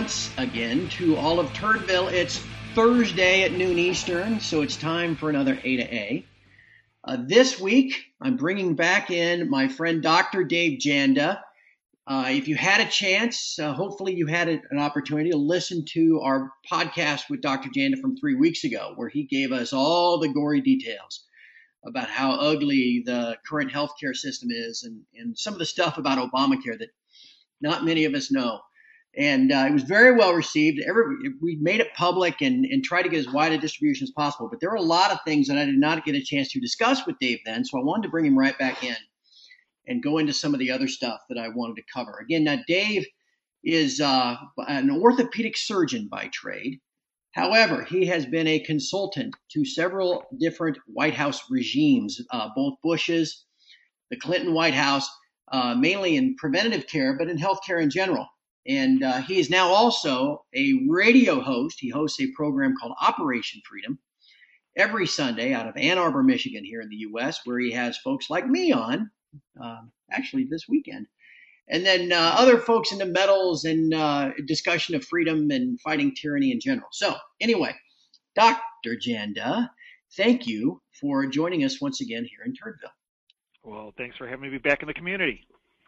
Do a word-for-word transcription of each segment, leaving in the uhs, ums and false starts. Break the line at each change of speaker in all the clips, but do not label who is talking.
once again to all of Turdville. It's Thursday at noon Eastern, so it's time for another A to A. Uh, this week, I'm bringing back in my friend Doctor Dave Janda. Uh, if you had a chance, uh, hopefully you had a, an opportunity to listen to our podcast with Doctor Janda from three weeks ago, where he gave us all the gory details about how ugly the current healthcare system is and, and some of the stuff about Obamacare that not many of us know. And uh, it was very well received. Every, we made it public and, and tried to get as wide a distribution as possible. But there were a lot of things that I did not get a chance to discuss with Dave then, so I wanted to bring him right back in and go into some of the other stuff that I wanted to cover. Again, now Dave is uh, an orthopedic surgeon by trade. However, he has been a consultant to several different White House regimes, uh, both Bush's, the Clinton White House, uh, mainly in preventative care, but in healthcare in general. And uh, he is now also a radio host. He hosts a program called Operation Freedom every Sunday out of Ann Arbor, Michigan, here in the U S, where he has folks like me on, uh, actually this weekend. And then uh, other folks into medals and uh, discussion of freedom and fighting tyranny in general. So anyway, Doctor Janda, thank you for joining us once again here in Turdville.
Well, thanks for having me back in the community.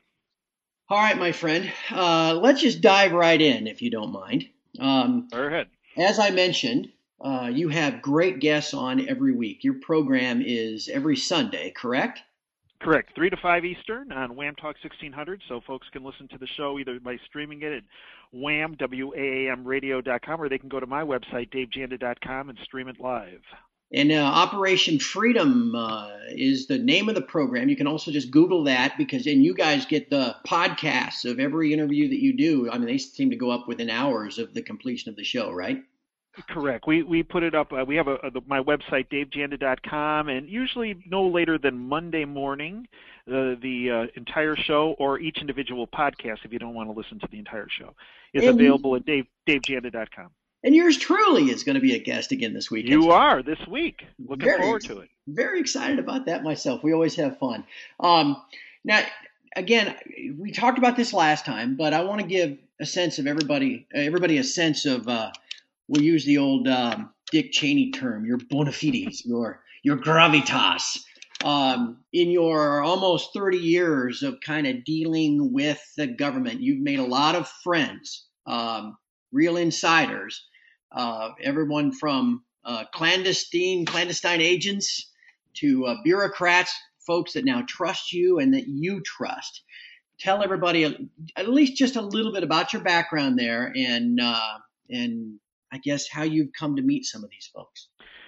All right, my friend, uh, let's just dive right in, if you don't mind. Um,
Go ahead.
As I mentioned, uh, you have great guests on every week. Your program is every Sunday, correct?
Correct. three to five Eastern on Wham Talk sixteen hundred, so folks can listen to the show either by streaming it at wham, W A A M radio dot com, or they can go to my website, dave janda dot com, and stream it live.
And uh, Operation Freedom uh, is the name of the program. You can also just Google that because then you guys get the podcasts of every interview that you do. I mean, they seem to go up within hours of the completion of the show, right?
Correct. We we put it up. Uh, we have a, a, my website, dave janda dot com, and usually no later than Monday morning, uh, the uh, entire show or each individual podcast, if you don't want to listen to the entire show, is and available at dave dave janda dot com.
And yours truly is going to be a guest again this week.
You are this week. Looking
very,
forward to it.
Very excited about that myself. We always have fun. Um, now, again, we talked about this last time, but I want to give a sense of everybody, everybody a sense of, uh, we'll use the old um, Dick Cheney term, your bona fides, your, your gravitas. Um, in your almost thirty years of kind of dealing with the government, you've made a lot of friends, um, real insiders. Uh, everyone from uh, clandestine clandestine agents to uh, bureaucrats, folks that now trust you and that you trust. Tell everybody a, at least just a little bit about your background there and uh, and I guess how you've come to meet some of these folks.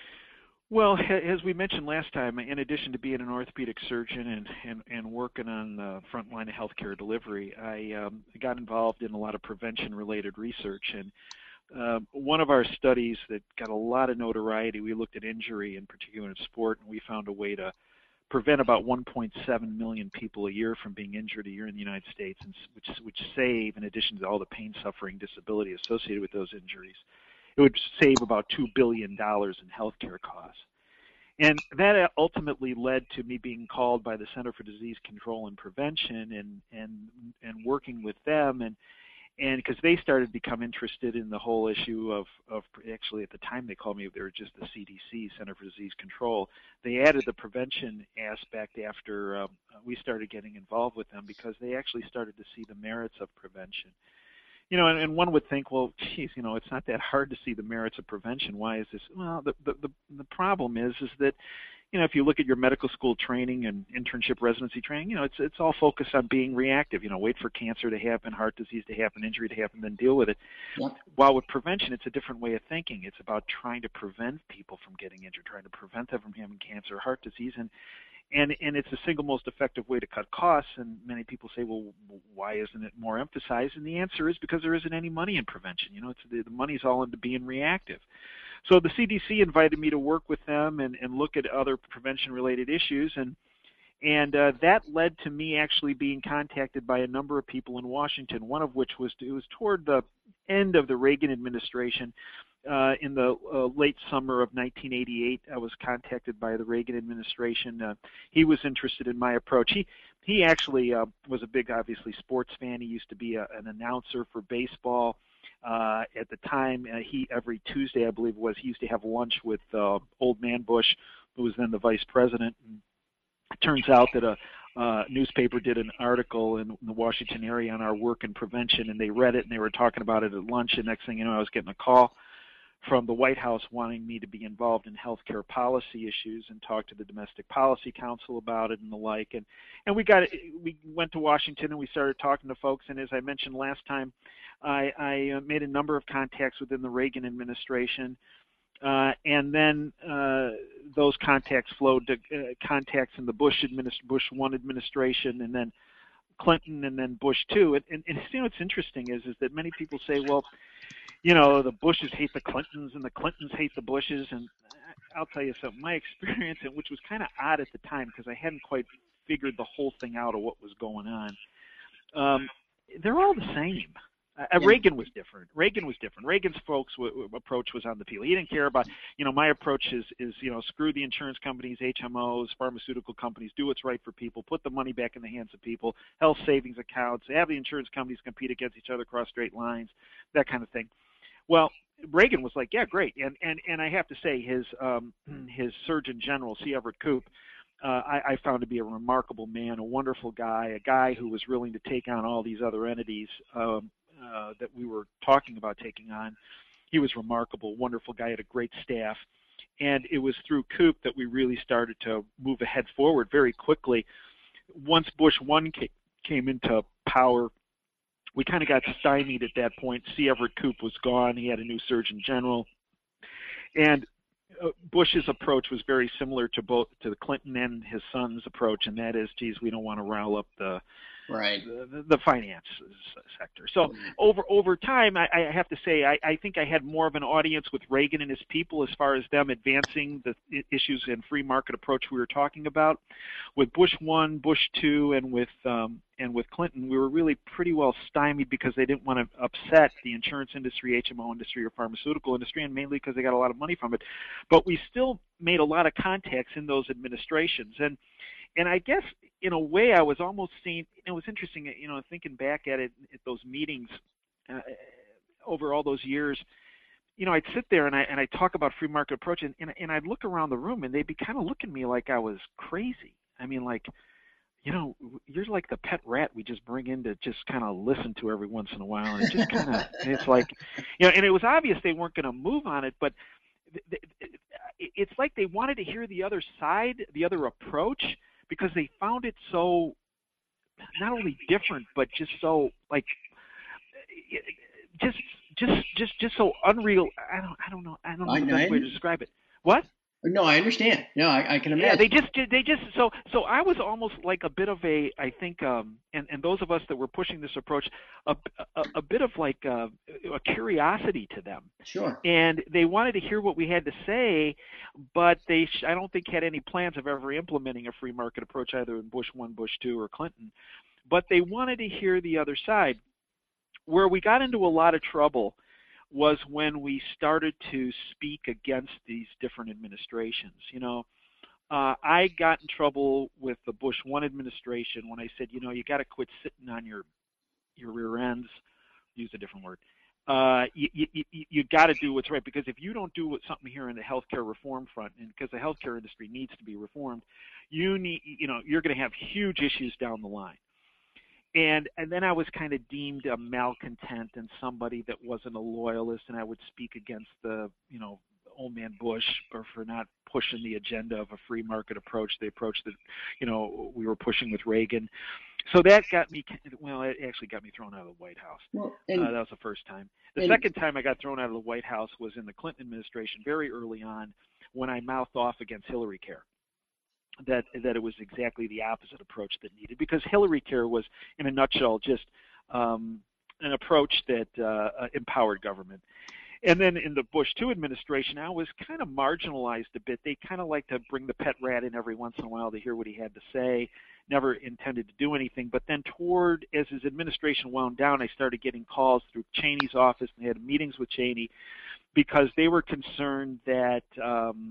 Well, as we mentioned last time, in addition to being an orthopedic surgeon and, and, and working on the front line of healthcare delivery, I um, got involved in a lot of prevention-related research. And uh, one of our studies that got a lot of notoriety, we looked at injury, in particular in sport, and we found a way to prevent about one point seven million people a year from being injured a year in the United States, and which, which save, in addition to all the pain, suffering, disability associated with those injuries, it would save about two billion dollars in healthcare costs. And that ultimately led to me being called by the Center for Disease Control and Prevention and and, and working with them. And and because they started to become interested in the whole issue of, of, actually at the time they called me, they were just the C D C, Center for Disease Control. They added the prevention aspect after um, we started getting involved with them because they actually started to see the merits of prevention. You know, and, and one would think, well, geez, you know, it's not that hard to see the merits of prevention. Why is this? Well, the the the, the problem is, is that, you know, if you look at your medical school training and internship residency training, you know, it's it's all focused on being reactive. You know, wait for cancer to happen, heart disease to happen, injury to happen, then deal with it. Yep. While with prevention, it's a different way of thinking. It's about trying to prevent people from getting injured, trying to prevent them from having cancer, heart disease, and And and it's the single most effective way to cut costs. And many people say, well, why isn't it more emphasized? And the answer is because there isn't any money in prevention. You know, it's the, the money's all into being reactive. So the C D C invited me to work with them and, and look at other prevention-related issues. And and uh, that led to me actually being contacted by a number of people in Washington, one of which was, it was toward the end of the Reagan administration. Uh, in the uh, late summer of nineteen eighty-eight, I was contacted by the Reagan administration. Uh, he was interested in my approach. He he actually uh, was a big, obviously, sports fan. He used to be a, an announcer for baseball. Uh, at the time, uh, he every Tuesday, I believe it was, he used to have lunch with uh, Old Man Bush, who was then the vice president. And it turns out that a uh, newspaper did an article in the Washington area on our work in prevention, and they read it, and they were talking about it at lunch. And next thing you know, I was getting a call from the White House wanting me to be involved in healthcare policy issues and talk to the Domestic Policy Council about it and the like. And and we got we went to Washington and we started talking to folks. And as I mentioned last time, I, I made a number of contacts within the Reagan administration. Uh, and then uh, those contacts flowed to uh, contacts in the Bush administ- Bush one administration, and then Clinton, and then Bush two. And, and, and you know what's interesting is is that many people say, well, you know, the Bushes hate the Clintons and the Clintons hate the Bushes. And I'll tell you something, my experience, and which was kind of odd at the time because I hadn't quite figured the whole thing out of what was going on. Um, they're all the same. Uh, yeah. Reagan was different. Reagan was different. Reagan's folks w- w- approach was on the field. He didn't care about, you know, my approach is, is, you know, screw the insurance companies, H M Os, pharmaceutical companies, do what's right for people, put the money back in the hands of people, health savings accounts, have the insurance companies compete against each other across straight lines, that kind of thing. Well, Reagan was like, yeah, great. And, and, and I have to say his, um, his Surgeon General, C. Everett Koop, uh, I, I found to be a remarkable man, a wonderful guy, a guy who was willing to take on all these other entities, um, Uh, that we were talking about taking on. He was remarkable, wonderful guy, had a great staff. And it was through Koop that we really started to move ahead forward very quickly. Once Bush one came, came into power, we kind of got stymied at that point. C. Everett Koop was gone. He had a new Surgeon General. And uh, Bush's approach was very similar to both to the Clinton and his son's approach, and that is, geez, we don't want to rile up the
Right.
The, the finance sector. So mm-hmm. over over time, I, I have to say, I, I think I had more of an audience with Reagan and his people as far as them advancing the issues in free market approach we were talking about. With Bush one, Bush two, and with um, and with Clinton, we were really pretty well stymied because they didn't want to upset the insurance industry, H M O industry, or pharmaceutical industry, and mainly because they got a lot of money from it. But we still made a lot of contacts in those administrations. And And I guess, in a way, I was almost seeing, it was interesting, you know, thinking back at it, at those meetings uh, over all those years, you know, I'd sit there and I and I talk about free market approach, and, and, and I'd look around the room, and they'd be kind of looking at me like I was crazy. I mean, like, you know, you're like the pet rat we just bring in to just kind of listen to every once in a while, and it just kind of, it's like, you know, and it was obvious they weren't going to move on it, but it's like they wanted to hear the other side, the other approach, because they found it so not only different, but just so like just just just just so unreal. I don't I don't know I don't know the best way to describe it. What?
No, I understand. No, I, I can imagine.
Yeah, they just they just so so I was almost like a bit of a I think um and, and those of us that were pushing this approach a a, a bit of like a, a curiosity to them.
Sure.
And they wanted to hear what we had to say, but they I don't think had any plans of ever implementing a free market approach either in Bush one, Bush two, or Clinton. But they wanted to hear the other side. Where we got into a lot of trouble was when we started to speak against these different administrations. You know, uh, I got in trouble with the Bush one administration when I said, you know, you got to quit sitting on your your rear ends. Use a different word. Uh, you you, you got to do what's right, because if you don't do what, something here in the healthcare reform front, and because the healthcare industry needs to be reformed, you need, you know, you're going to have huge issues down the line. And and then I was kind of deemed a malcontent and somebody that wasn't a loyalist, and I would speak against the, you know, Old Man Bush for, for not pushing the agenda of a free market approach, the approach that, you know, we were pushing with Reagan. So that got me, well, it actually got me thrown out of the White House. Well, and, uh, that was the first time. The and, second time I got thrown out of the White House was in the Clinton administration very early on when I mouthed off against Hillary Care. That that it was exactly the opposite approach that needed, because Hillary Care was, in a nutshell, just um, an approach that uh, empowered government. And then in the Bush two administration, I was kind of marginalized a bit. They kind of like to bring the pet rat in every once in a while to hear what he had to say. Never intended to do anything. But then toward, as his administration wound down, I started getting calls through Cheney's office, and they had meetings with Cheney because they were concerned that um,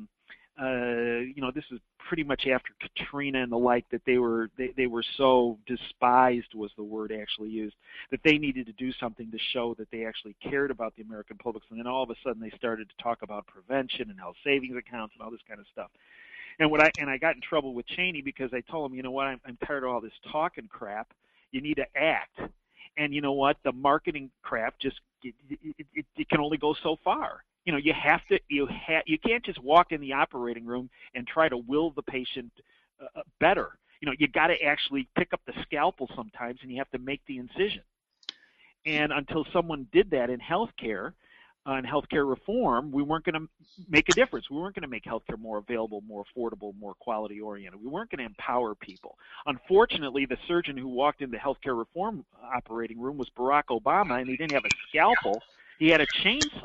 uh, you know, this is pretty much after Katrina and the like, that they were they, they were so despised, was the word actually used, that they needed to do something to show that they actually cared about the American public. And then all of a sudden they started to talk about prevention and health savings accounts and all this kind of stuff. And what I and I got in trouble with Cheney because I told him, you know what, I'm, I'm tired of all this talking crap. You need to act. And you know what, the marketing crap just it, it, it, it can only go so far. You know, you have to, you ha- you can't just walk in the operating room and try to will the patient uh, better. You know, you got to actually pick up the scalpel sometimes, and you have to make the incision. And until someone did that in healthcare, uh, in healthcare reform, we weren't going to make a difference. We weren't going to make healthcare more available, more affordable, more quality oriented. We weren't going to empower people. Unfortunately, the surgeon who walked into the healthcare reform operating room was Barack Obama, and he didn't have a scalpel; he had a chainsaw.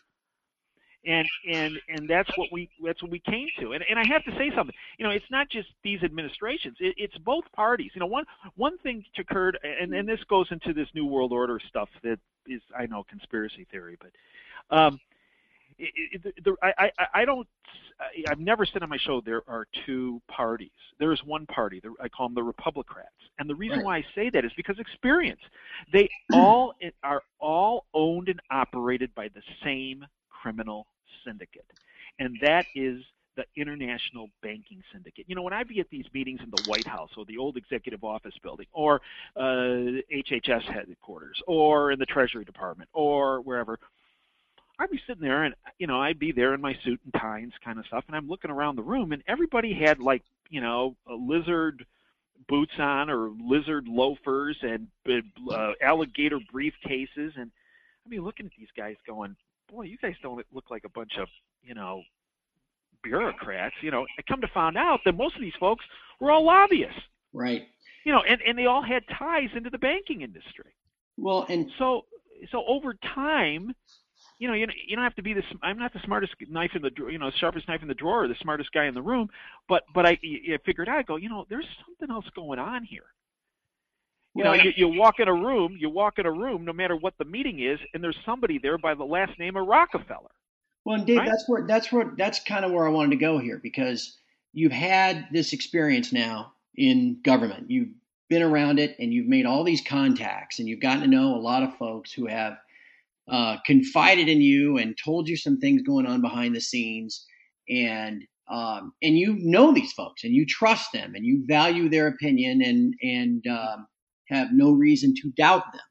And and and that's what we that's what we came to. And and I have to say something. You know, it's not just these administrations. It, it's both parties. You know, one one thing that occurred, and and this goes into this New World Order stuff that is, I know, conspiracy theory, but um, it, it, the, I I I don't. I've never said on my show there are two parties. There is one party. I call them the Republicrats. And the reason
Right.
why I say that is because experience. They all are all owned and operated by the same criminal syndicate, and that is the International Banking Syndicate. You know, when I'd be at these meetings in the White House or the old Executive Office Building or uh, H H S headquarters or in the Treasury Department or wherever, I'd be sitting there and, you know, I'd be there in my suit and tie and kind of stuff, and I'm looking around the room, and everybody had, like, you know, a lizard boots on or lizard loafers and uh, alligator briefcases, and I'd be looking at these guys going, boy, you guys don't look like a bunch of, you know, bureaucrats. You know, I come to find out that most of these folks were all lobbyists.
Right.
You know, and, and they all had ties into the banking industry.
Well, and
so so over time, you know, you you don't have to be this. I'm not the smartest knife in the you know sharpest knife in the drawer or the smartest guy in the room, but but I, I figured out. I go, you know, there's something else going on here. You know, you, you walk in a room, you walk in a room, no matter what the meeting is, and there's somebody there by the last name of Rockefeller.
Well, and Dave,
right?
that's where that's where that's kind of where I wanted to go here, because you've had this experience now in government. You've been around it, and you've made all these contacts, and you've gotten to know a lot of folks who have uh, confided in you and told you some things going on behind the scenes, and um, and you know these folks, and you trust them, and you value their opinion, and and um, have no reason to doubt them.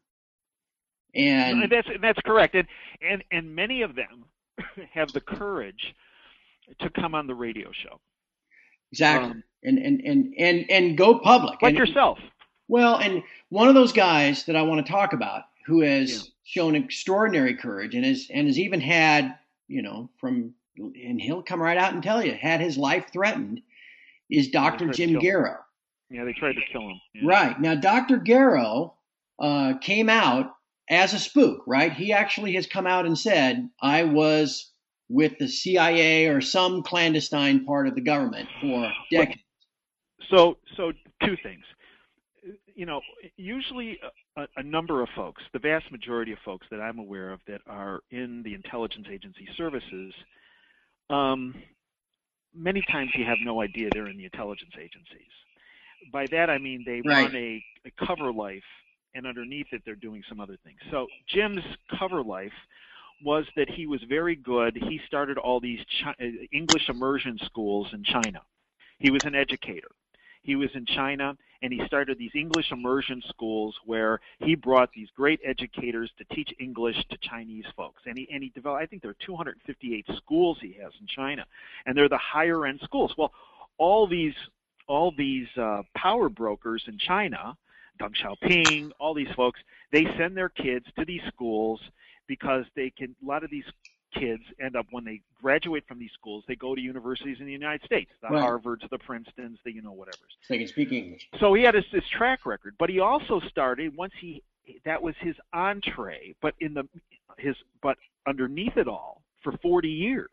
And
no, that's that's correct, and and and many of them have the courage to come on the radio show.
Exactly,
um,
and, and and and and go public,
like
and,
yourself.
Well, and one of those guys that I want to talk about, who has
Yeah.
shown extraordinary courage, and has and has even had, you know, from and he'll come right out and tell you, had his life threatened, is Doctor Jim Garrow.
Yeah, they tried to kill him. Yeah.
Right. Now, Doctor Garrow uh, came out as a spook, right? He actually has come out and said, I was with the C I A or some clandestine part of the government for decades.
So, so two things. You know, usually a, a number of folks, the vast majority of folks that I'm aware of that are in the intelligence agency services, um, many times you have no idea they're in the intelligence agencies. By that I mean they
Right.
run a, a cover life, and underneath it they're doing some other things. So Jim's cover life was that he was very good. He started all these Chi- English immersion schools in China. He was an educator. He was in China, and he started these English immersion schools where he brought these great educators to teach English to Chinese folks. And he and he developed, I think there are two hundred fifty-eight schools he has in China, and they're the higher end schools. Well, all these all these uh, power brokers in China, Deng Xiaoping, all these folks, they send their kids to these schools because they can. A lot of these kids end up, when they graduate from these schools, they go to universities in the United States, the
Right.
Harvards, the Princetons, the you know whatever's.
So they can speak English.
So he had this, this track record, but he also started once he that was his entree, but in the his but underneath it all for forty years,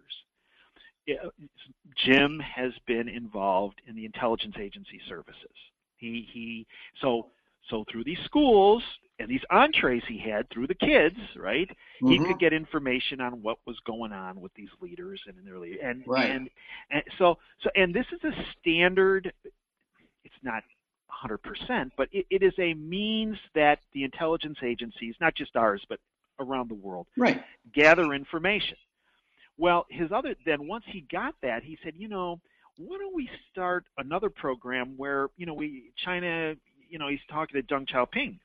Jim has been involved in the intelligence agency services. He he so so through these schools, and these entrees he had through the kids, right? Mm-hmm. He could get information on what was going on with these leaders and in their lead- and,
right.
and and so so and this is a standard. It's not one hundred percent, but it, it is a means that the intelligence agencies, not just ours, but around the world,
right.
gather information. Well, his other then once he got that, he said, you know, why don't we start another program where, you know, we China, you know, he's talking to Deng Xiaoping.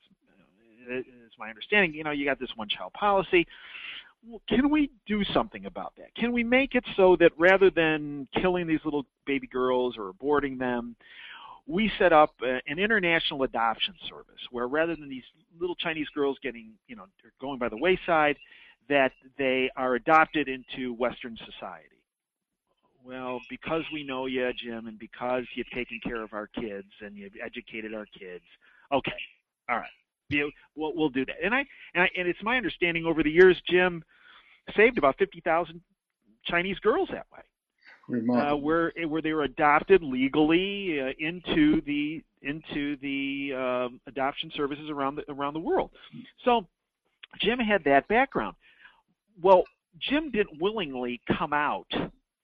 It's my understanding, you know, you got this one-child policy. Well, can we do something about that? Can we make it so that rather than killing these little baby girls or aborting them, we set up an international adoption service where rather than these little Chinese girls getting, you know, going by the wayside, that they are adopted into Western society. Well, because we know you, Jim, and because you've taken care of our kids and you've educated our kids, okay, all right. We'll, we'll do that. And I, and I and it's my understanding over the years, Jim saved about fifty thousand Chinese girls that way, uh, where where they were adopted legally uh, into the into the uh, adoption services around the around the world. So Jim had that background. Well, Jim didn't willingly come out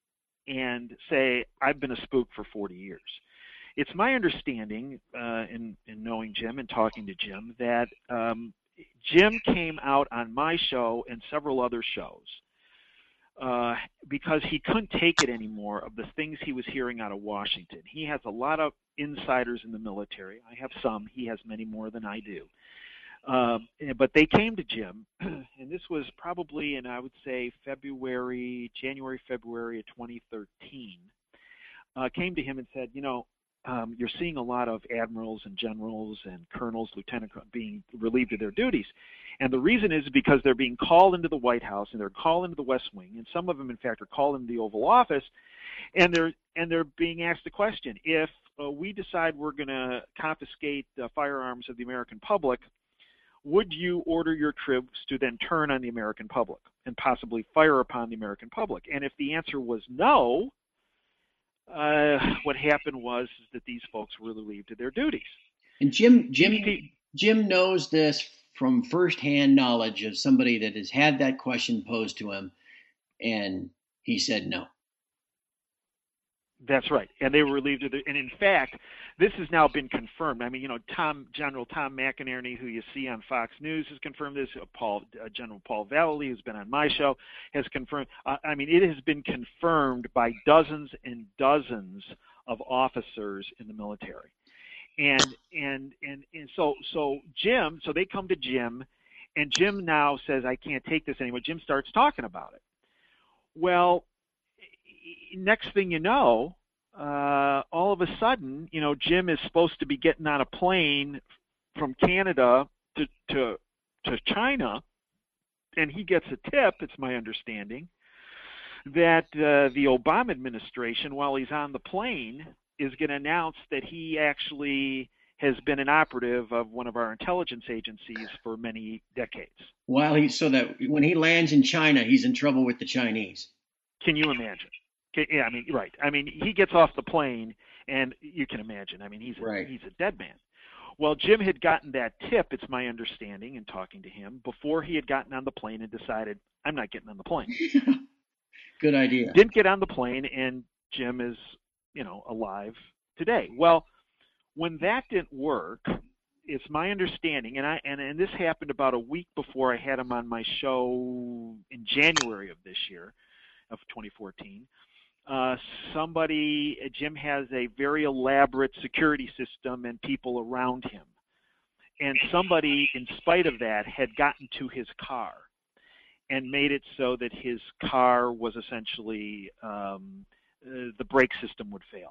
and say, "I've been a spook for forty years." It's my understanding, uh, in, in knowing Jim and talking to Jim, that um, Jim came out on my show and several other shows uh, because he couldn't take it anymore of the things he was hearing out of Washington. He has a lot of insiders in the military. I have some. He has many more than I do. Uh, but they came to Jim, and this was probably in, I would say, February, January, February of twenty thirteen, uh, came to him and said, you know, Um, you're seeing a lot of admirals and generals and colonels, lieutenant being relieved of their duties. And the reason is because they're being called into the White House and they're called into the West Wing, and some of them, in fact, are called into the Oval Office, and they're and they're being asked the question, if uh, we decide we're going to confiscate the firearms of the American public, would you order your troops to then turn on the American public and possibly fire upon the American public? And if the answer was no, Uh, what happened was that these folks were relieved of their duties.
And Jim, Jim, Jim knows this from firsthand knowledge of somebody that has had that question posed to him, and he said no.
That's right, and they were relieved of their. And in fact, this has now been confirmed. I mean, you know, Tom General Tom McInerney, who you see on Fox News, has confirmed this. Paul uh, General Paul Vallely, who's been on my show, has confirmed. Uh, I mean, it has been confirmed by dozens and dozens of officers in the military, and and and and so so Jim. So they come to Jim, and Jim now says, "I can't take this anymore." Jim starts talking about it. Well, next thing you know, uh, all of a sudden, you know, Jim is supposed to be getting on a plane from Canada to to, to China, and he gets a tip, it's my understanding, that uh, the Obama administration, while he's on the plane, is going to announce that he actually has been an operative of one of our intelligence agencies for many decades.
While he, so that when he lands in China, he's in trouble with the Chinese.
Can you imagine? Yeah, I mean, right. I mean, he gets off the plane, and you can imagine. I mean, he's a,
right.
he's a dead man. Well, Jim had gotten that tip, it's my understanding, in talking to him, before he had gotten on the plane and decided, I'm not getting on the plane.
Good idea.
Didn't get on the plane, and Jim is, you know, alive today. Well, when that didn't work, it's my understanding, and I and, and this happened about a week before I had him on my show in January of this year, of twenty fourteen. Uh, somebody, Jim has a very elaborate security system and people around him. And somebody, in spite of that, had gotten to his car and made it so that his car was essentially, um, uh, the brake system would fail.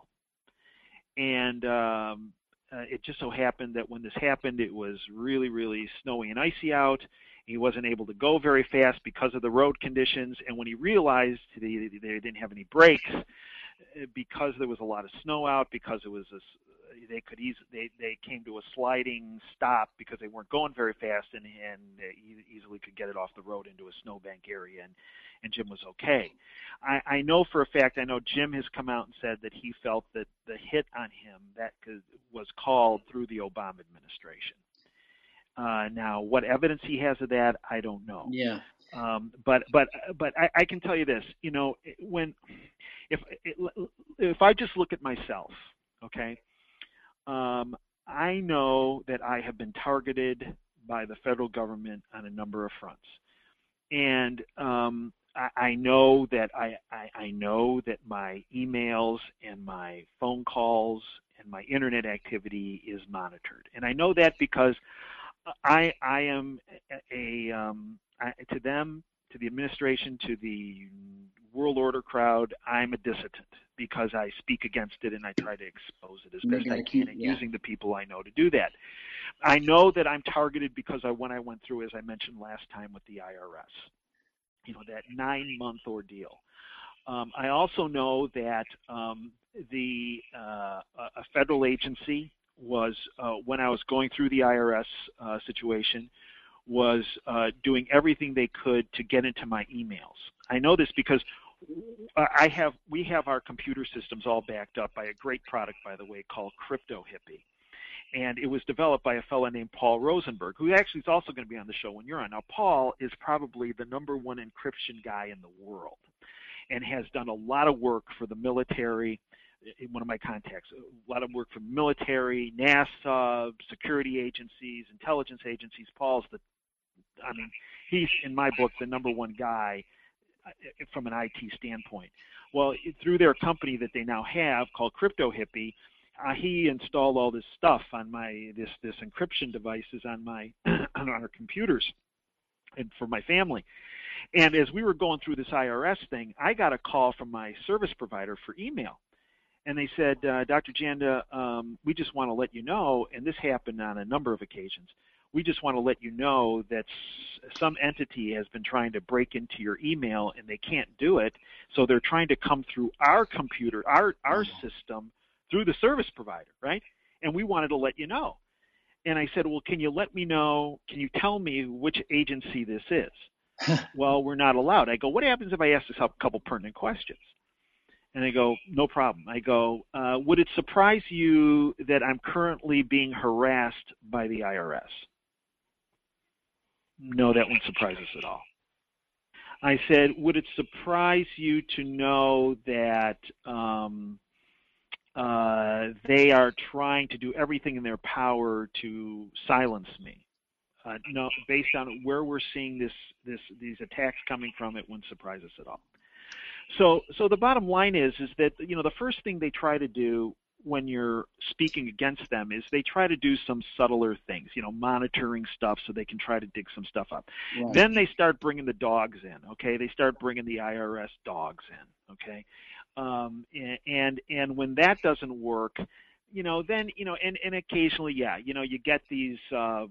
And um, uh, it just so happened that when this happened, it was really, really snowy and icy out. He wasn't able to go very fast because of the road conditions, and when he realized they, they didn't have any brakes, because there was a lot of snow out, because it was a, they could easily they, they came to a sliding stop because they weren't going very fast, and and easily could get it off the road into a snowbank area, and and Jim was okay. I, I know for a fact, I know Jim has come out and said that he felt that the hit on him that could, was called through the Obama administration. Uh, now, what evidence he has of that, I don't know.
Yeah.
Um, but but but I, I can tell you this. You know, when if if I just look at myself, okay, um, I know that I have been targeted by the federal government on a number of fronts, and um, I, I know that I, I I know that my emails and my phone calls and my internet activity is monitored, and I know that because I I am a, a um, I, to them, to the administration, to the world order crowd, I'm a dissident because I speak against it and I try to expose it as best I can, and
yeah.
using the people I know to do that. I know that I'm targeted because I, when I went through, as I mentioned last time, with the I R S, you know, that nine-month ordeal. Um, I also know that um, the uh, a federal agency was, uh, when I was going through the I R S uh, situation, was uh, doing everything they could to get into my emails. I know this because I have we have our computer systems all backed up by a great product, by the way, called CryptoHippie. And it was developed by a fellow named Paul Rosenberg, who actually is also going to be on the show when you're on. Now, Paul is probably the number one encryption guy in the world and has done a lot of work for the military, one of my contacts, a lot of work for military, NASA, security agencies, intelligence agencies. Paul's the, I mean, he's, in my book, the number one guy from an I T standpoint. Well, through their company that they now have called CryptoHippie, uh, he installed all this stuff on my, this, this encryption devices on my, on our computers and for my family. And as we were going through this I R S thing, I got a call from my service provider for email. And they said, uh, Doctor Janda, um, we just want to let you know, and this happened on a number of occasions, we just want to let you know that some entity has been trying to break into your email and they can't do it, so they're trying to come through our computer, our, our system, through the service provider, right? And we wanted to let you know. And I said, well, can you let me know, can you tell me which agency this is? Well, we're not allowed. I go, what happens if I ask this a couple pertinent questions? And I go, no problem. I go, uh, would it surprise you that I'm currently being harassed by the I R S? No, that wouldn't surprise us at all. I said, would it surprise you to know that um, uh, they are trying to do everything in their power to silence me? Uh, no, based on where we're seeing this, this, these attacks coming from, it wouldn't surprise us at all. So, so the bottom line is, is that, you know, the first thing they try to do when you're speaking against them is they try to do some subtler things, you know, monitoring stuff so they can try to dig some stuff up. Right. Then they start bringing the dogs in, okay? They start bringing the I R S dogs in, okay? Um, and, and, and when that doesn't work, you know, then, you know, and, and occasionally, yeah, you know, you get these, um,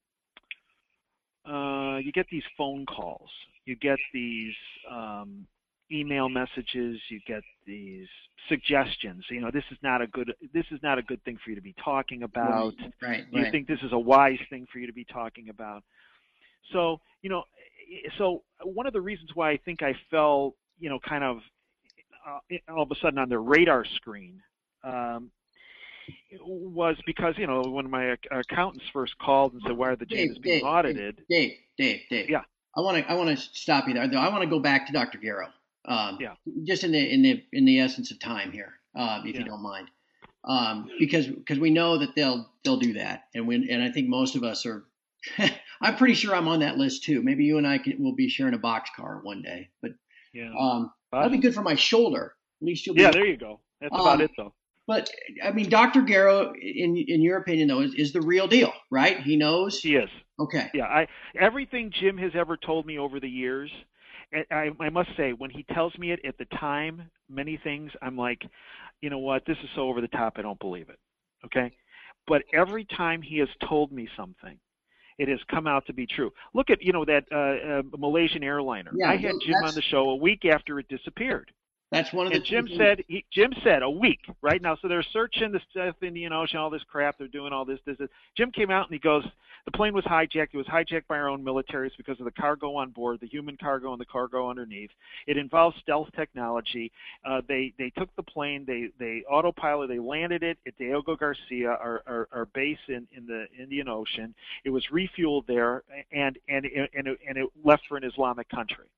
uh, you get these phone calls, you get these, um, email messages, you get these suggestions. You know, this is not a good this is not a good thing for you to be talking about.
Right, right,
you
right.
think this is a wise thing for you to be talking about. So, you know, so one of the reasons why I think I fell, you know, kind of uh, all of a sudden on the radar screen um, was because, you know, when my accountants first called and said, why are the Jandas being
Dave,
audited?
Dave, Dave, Dave.
Yeah.
I want to I want to stop you there. I want to go back to Doctor Garrow. Um,
yeah.
Just in the in the in the essence of time here, uh, if
yeah.
you don't mind, um, because because we know that they'll they'll do that, and when and I think most of us are. I'm pretty sure I'm on that list too. Maybe you and I can will be sharing a boxcar one day, but
yeah,
um, that'll be good for my shoulder. At least you'll be.
Yeah, there you go. That's um, about it, though.
But I mean, Doctor Garrow, in in your opinion, though, is, is the real deal, right? He knows.
He is.
Okay.
Yeah, I everything Jim has ever told me over the years. I, I must say, when he tells me it at the time, many things, I'm like, you know what, this is so over the top, I don't believe it, okay? But every time he has told me something, it has come out to be true. Look at, you know, that uh, uh, Malaysian airliner.
Yeah,
I had Jim on the show a week after it disappeared.
That's one of the
And Jim
things.
said, he, Jim said a week, right now. So they're searching the South Indian Ocean, all this crap. They're doing all this, this, this. Jim came out and he goes, the plane was hijacked. It was hijacked by our own militaries because of the cargo on board, the human cargo and the cargo underneath. It involves stealth technology. Uh, they they took the plane, they they autopilot, they landed it at Diego Garcia, our, our, our base in, in the Indian Ocean. It was refueled there, and and and it, and it left for an Islamic country.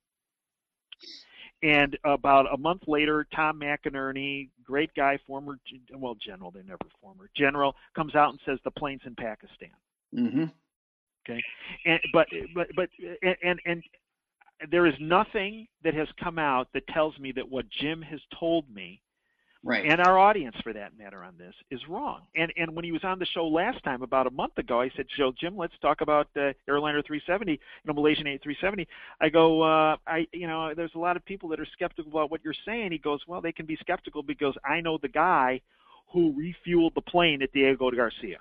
And about a month later, Tom McInerney, great guy, former, well, general, they never former, general, comes out and says the plane's in Pakistan.
Mm-hmm.
Okay, and but but but and and there is nothing that has come out that tells me that what Jim has told me,
right,
and our audience for that matter on this, is wrong. And and when he was on the show last time about a month ago, I said, "Joe, Jim, let's talk about uh, Airliner three seventy, you know, Malaysian A three seventy." I go, uh, I you know, there's a lot of people that are skeptical about what you're saying. He goes, well, they can be skeptical because I know the guy who refueled the plane at Diego Garcia.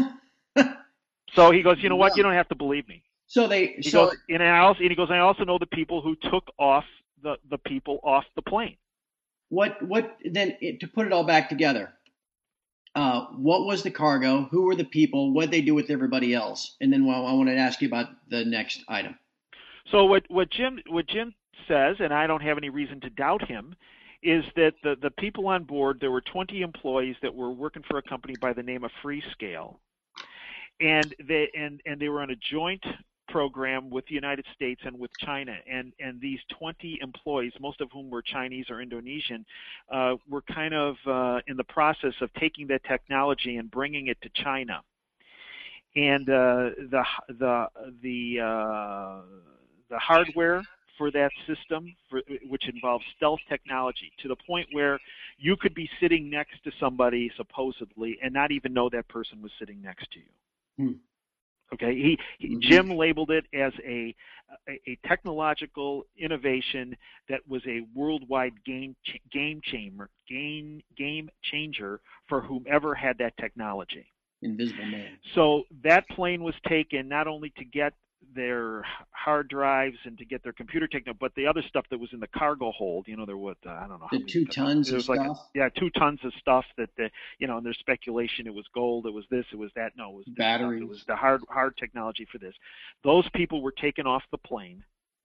So he goes, you know what? You don't have to believe me.
So they,
he
so
goes, and, I also, and he goes, I also know the people who took off the, the people off the plane.
What, what, then it, to put it all back together, uh, what was the cargo? Who were the people? What did they do with everybody else? And then well, I wanted to ask you about the next item.
So what, what Jim, what Jim says, and I don't have any reason to doubt him, is that the, the people on board, there were twenty employees that were working for a company by the name of Freescale. And they and, and they were on a joint program with the United States and with China. And, and these twenty employees, most of whom were Chinese or Indonesian, uh, were kind of uh, in the process of taking that technology and bringing it to China. And uh, the the the uh, the hardware for that system, for, which involves stealth technology, to the point where you could be sitting next to somebody supposedly and not even know that person was sitting next to you.
Hmm.
Okay, he, he Jim labeled it as a, a a technological innovation that was a worldwide game ch- game changer game game changer for whomever had that technology.
Invisible Man.
So that plane was taken not only to get their hard drives and to get their computer taken up, but the other stuff that was in the cargo hold. You know, there was uh, I don't know
the
how
two tons
it was
of
like
stuff.
A, yeah, two tons of stuff that the, you know, and there's speculation it was gold, it was this, it was that. No, it was
batteries.
It was the hard hard technology for this. Those people were taken off the plane,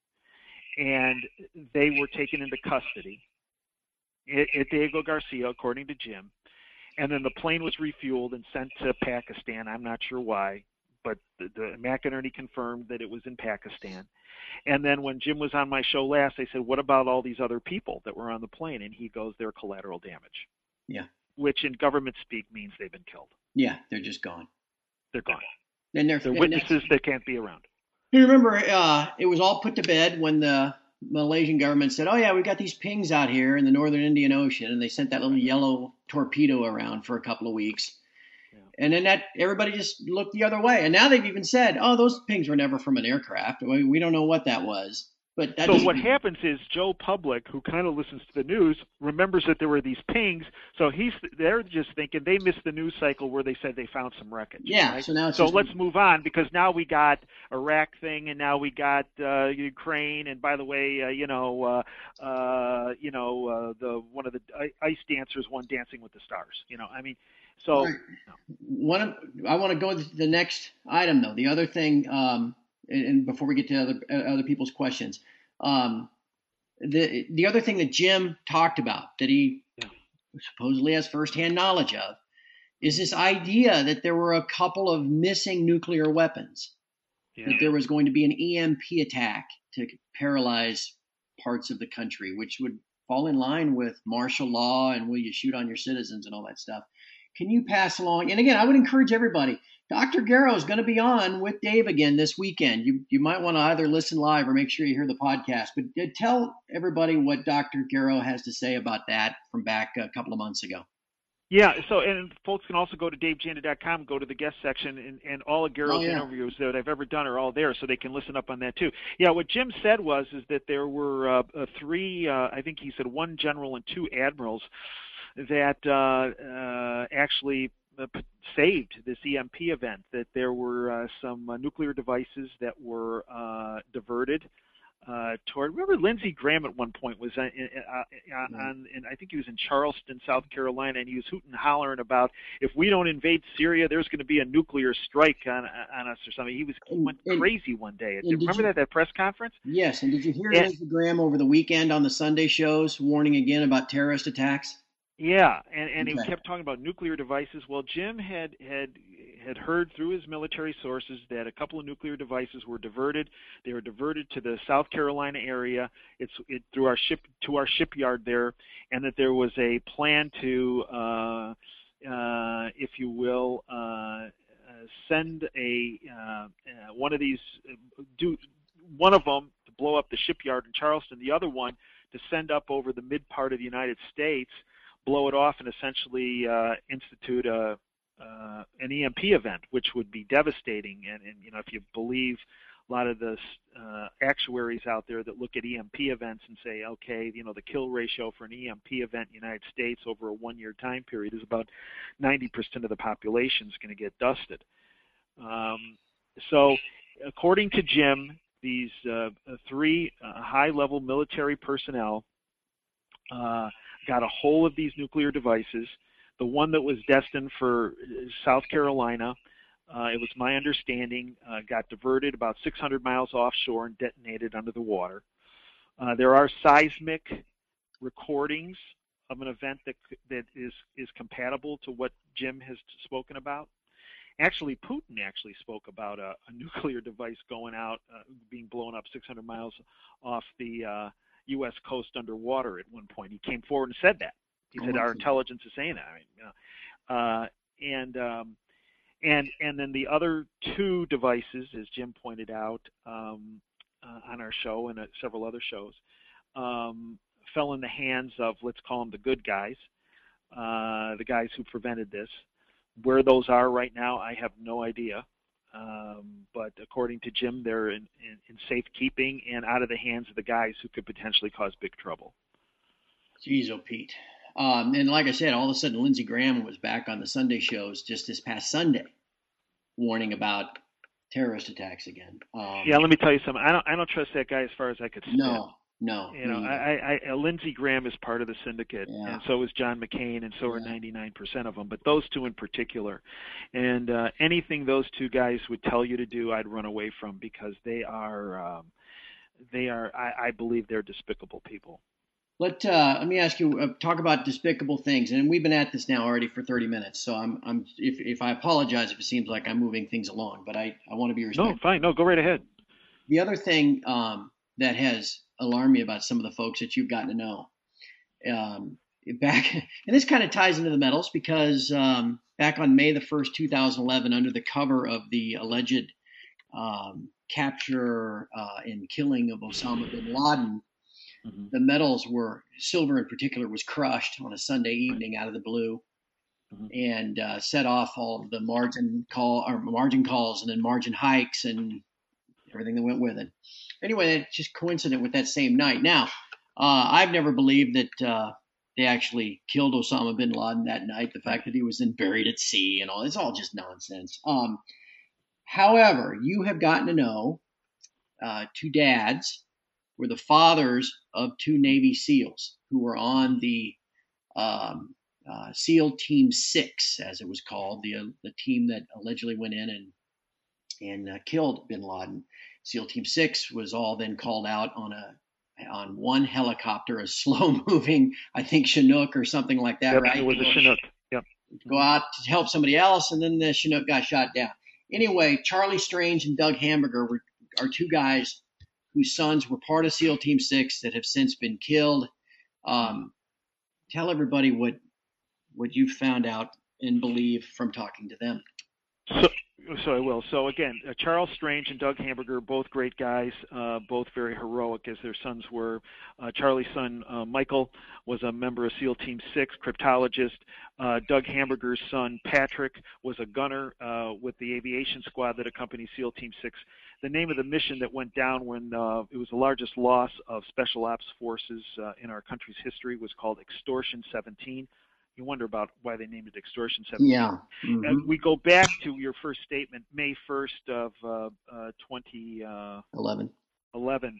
and they were taken into custody at, at Diego Garcia, according to Jim. And then the plane was refueled and sent to Pakistan. I'm not sure why, but the, the McInerney confirmed that it was in Pakistan. And then when Jim was on my show last, I said, what about all these other people that were on the plane? And he goes, they're collateral damage.
Yeah.
Which in government speak means they've been killed.
Yeah, they're just gone.
They're gone.
And they're,
they're
and
witnesses that can't be around.
You remember uh, it was all put to bed when the Malaysian government said, oh, yeah, we got these pings out here in the northern Indian Ocean, and they sent that little yellow torpedo around for a couple of weeks. Yeah. And then that everybody just looked the other way. And now they've even said, oh, those pings were never from an aircraft. We don't know what that was. But that
so what happens is Joe Public, who kind of listens to the news, remembers that there were these pings. So he's they're just thinking they missed the news cycle where they said they found some wreckage.
Yeah.
Right?
So now it's
so
just...
let's move on, because now we got Iraq thing, and now we got uh, Ukraine, and by the way, uh, you know, uh, uh, you know, uh, the one of the ice dancers won Dancing with the Stars. You know, I mean, so.
Right. No. One of, I want to go to the next item though. The other thing. Um, And before we get to other other people's questions, um, the the other thing that Jim talked about that he yeah. supposedly has firsthand knowledge of is this idea that there were a couple of missing nuclear weapons, yeah. that there was going to be an E M P attack to paralyze parts of the country, which would fall in line with martial law and will you shoot on your citizens and all that stuff. Can you pass along? And again, I would encourage everybody. Doctor Garrow is going to be on with Dave again this weekend. You you might want to either listen live or make sure you hear the podcast. But tell everybody what Doctor Garrow has to say about that from back a couple of months ago.
Yeah, so and folks can also go to dave janda dot com, go to the guest section, and, and all of Garrow's oh, yeah. interviews that I've ever done are all there, so they can listen up on that too. Yeah, what Jim said was is that there were uh, uh, three, uh, I think he said one general and two admirals that uh, uh, actually uh, saved this E M P event, that there were uh, some uh, nuclear devices that were uh, diverted uh, toward. Remember, Lindsey Graham at one point was on, uh, on, and I think he was in Charleston, South Carolina, and he was hooting and hollering about if we don't invade Syria, there's going to be a nuclear strike on on us or something. He was he went
and,
crazy one day.
and
Remember
you,
that that press conference?
Yes, and did you hear
and,
Lindsey Graham over the weekend on the Sunday shows warning again about terrorist attacks?
Yeah, and, and
okay.
he kept talking about nuclear devices. Well, Jim had had had heard through his military sources that a couple of nuclear devices were diverted. They were diverted to the South Carolina area. It's it through our ship to our shipyard there, and that there was a plan to, uh, uh, if you will, uh, uh, send a uh, uh, one of these uh, do one of them to blow up the shipyard in Charleston. The other one to send up over the mid part of the United States, blow it off, and essentially uh, institute a, uh, an E M P event, which would be devastating. And, and you know, if you believe a lot of the uh, actuaries out there that look at E M P events and say, okay, you know, the kill ratio for an E M P event in the United States over a one-year time period is about ninety percent of the population is going to get dusted. Um, so, according to Jim, these uh, three uh, high-level military personnel uh, got a hold of these nuclear devices. The one that was destined for South Carolina, uh, it was my understanding, uh, got diverted about six hundred miles offshore and detonated under the water. Uh, there are seismic recordings of an event that that is is compatible to what Jim has spoken about. Actually, Putin actually spoke about a, a nuclear device going out, uh, being blown up six hundred miles off the uh, U S coast underwater at one point. He came forward and said that. He said, our intelligence is saying that. I mean, you know, uh, and um, and and then the other two devices, as Jim pointed out um, uh, on our show and uh, several other shows, um, fell in the hands of, let's call them the good guys, uh, the guys who prevented this. Where those are right now, I have no idea. Um, but according to Jim, they're in, in, in safekeeping and out of the hands of the guys who could potentially cause big trouble.
Jeez, oh, Pete. Um, and like I said, all of a sudden, Lindsey Graham was back on the Sunday shows just this past Sunday, warning about terrorist attacks again. Um,
yeah, let me tell you something. I don't, I don't trust that guy as far as I could spit.
No, no.
You know, I, I, I, Lindsey Graham is part of the syndicate,
yeah.
and so is John McCain, and so
yeah.
are ninety-nine percent of them. But those two in particular, and uh, anything those two guys would tell you to do, I'd run away from because they are, um, they are. I, I believe they're despicable people.
Let uh, let me ask you. Uh, talk about despicable things, and we've been at this now already for thirty minutes. So I'm, I'm. If if I apologize if it seems like I'm moving things along, but I, I want to be respectful.
No, fine. No, go right ahead.
The other thing um, that has alarmed me about some of the folks that you've gotten to know, um, back, and this kind of ties into the metals because um, back on May the first, two thousand eleven, under the cover of the alleged um, capture uh, and killing of Osama bin Laden. Mm-hmm. The metals were, silver in particular, was crushed on a Sunday evening out of the blue, mm-hmm. and uh, set off all of the margin call or margin calls and then margin hikes and everything that went with it. Anyway, it's just coincident with that same night. Now, uh, I've never believed that uh, they actually killed Osama bin Laden that night. The fact that he was then buried at sea and all, it's all just nonsense. Um, however, you have gotten to know uh, two dads were the fathers of two Navy SEALs who were on the um, uh, SEAL Team Six, as it was called, the uh, the team that allegedly went in and and uh, killed bin Laden. SEAL Team Six was all then called out on a on one helicopter, a slow-moving, I think Chinook or something like that,
yep,
right?
It was a Chinook. Yep.
Go out to help somebody else, and then the Chinook got shot down. Anyway, Charlie Strange and Doug Hamburger were are two guys whose sons were part of SEAL Team Six that have since been killed. Um, tell everybody what what you found out and believe from talking to them.
So, so I will. So again, uh, Charles Strange and Doug Hamburger, both great guys, uh, both very heroic as their sons were. Uh, Charlie's son, uh, Michael, was a member of SEAL Team Six, cryptologist. Uh, Doug Hamburger's son, Patrick, was a gunner uh, with the aviation squad that accompanied SEAL Team Six. The name of the mission that went down when uh, it was the largest loss of special ops forces uh, in our country's history was called Extortion seventeen. You wonder about why they named it Extortion seventeen.
Yeah. Mm-hmm.
Uh, we go back to your first statement, May first of uh, uh, twenty eleven.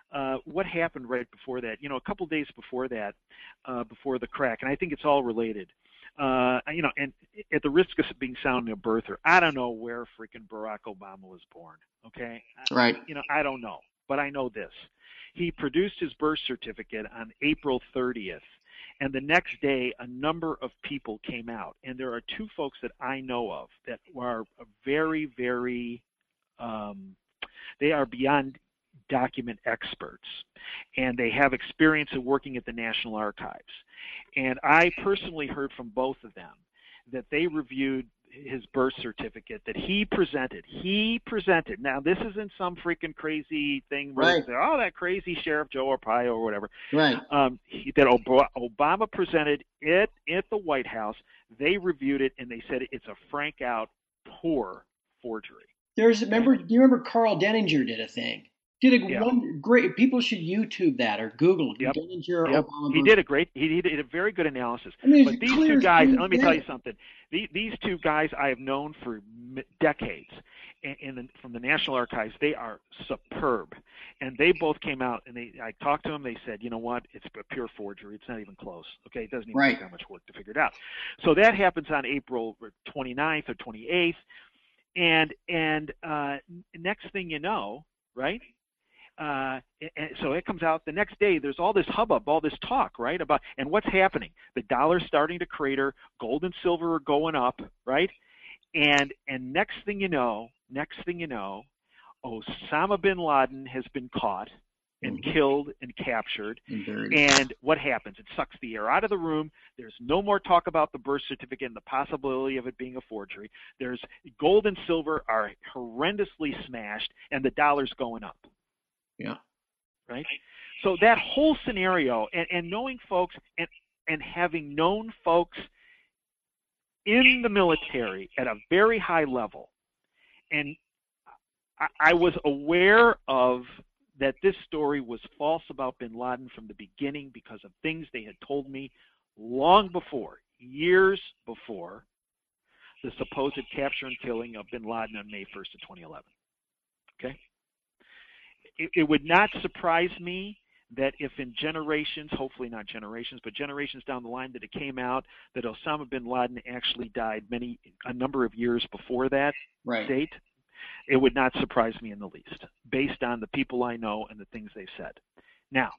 uh, what happened right before that? You know, a couple days before that, uh, before the crack, and I think it's all related. Uh, you know, and at the risk of being sounding a birther, I don't know where freaking Barack Obama was born. Okay,
Right.
You know, I don't know, but I know this: he produced his birth certificate on April thirtieth, and the next day, a number of people came out, and there are two folks that I know of that are very, very, um, they are beyond document experts, and they have experience of working at the National Archives. And I personally heard from both of them that they reviewed his birth certificate that he presented. He presented. Now, this isn't some freaking crazy thing where
Right.
they say, oh, that crazy Sheriff Joe Arpaio or whatever.
Right.
Um, he, that Obama presented it at the White House. They reviewed it, and they said it's a frank-out, poor forgery.
There's, remember, do you remember Carl Denninger did a thing? Did a
Yeah.
one great. People should YouTube that or Google
Yep.
Denninger.
Yep.
Obama.
He did a great. He, he did a very good analysis.
I mean,
but these
clear
two
as
guys.
clear
Let me
as
tell
day.
you something. These, these two guys I have known for m- decades, and, and from the National Archives, they are superb. And they both came out, and they. I talked to them. They said, you know what? It's a pure forgery. It's not even close. Okay, it doesn't even
Right.
take that much work to figure it out. So that happens on April twenty-ninth or twenty-eighth, and and uh, next thing you know, right? Uh, and so it comes out the next day. There's all this hubbub, all this talk, right? About and what's happening? The dollar's starting to crater. Gold and silver are going up, right? And and next thing you know, next thing you know, Osama bin Laden has been caught and
Mhm.
killed and captured.
And buried.
And what happens? It sucks the air out of the room. There's no more talk about the birth certificate and the possibility of it being a forgery. There's gold and silver are horrendously smashed, and the dollar's going up.
Yeah.
Right? So that whole scenario, and, and knowing folks, and, and having known folks in the military at a very high level, and I, I was aware of that this story was false about bin Laden from the beginning because of things they had told me long before, years before, the supposed capture and killing of bin Laden on May first of twenty eleven. Okay? It, it would not surprise me that if in generations, hopefully not generations, but generations down the line, that it came out that Osama bin Laden actually died many, a number of years before that
Right.
date, it would not surprise me in the least, based on the people I know and the things they've said. Now,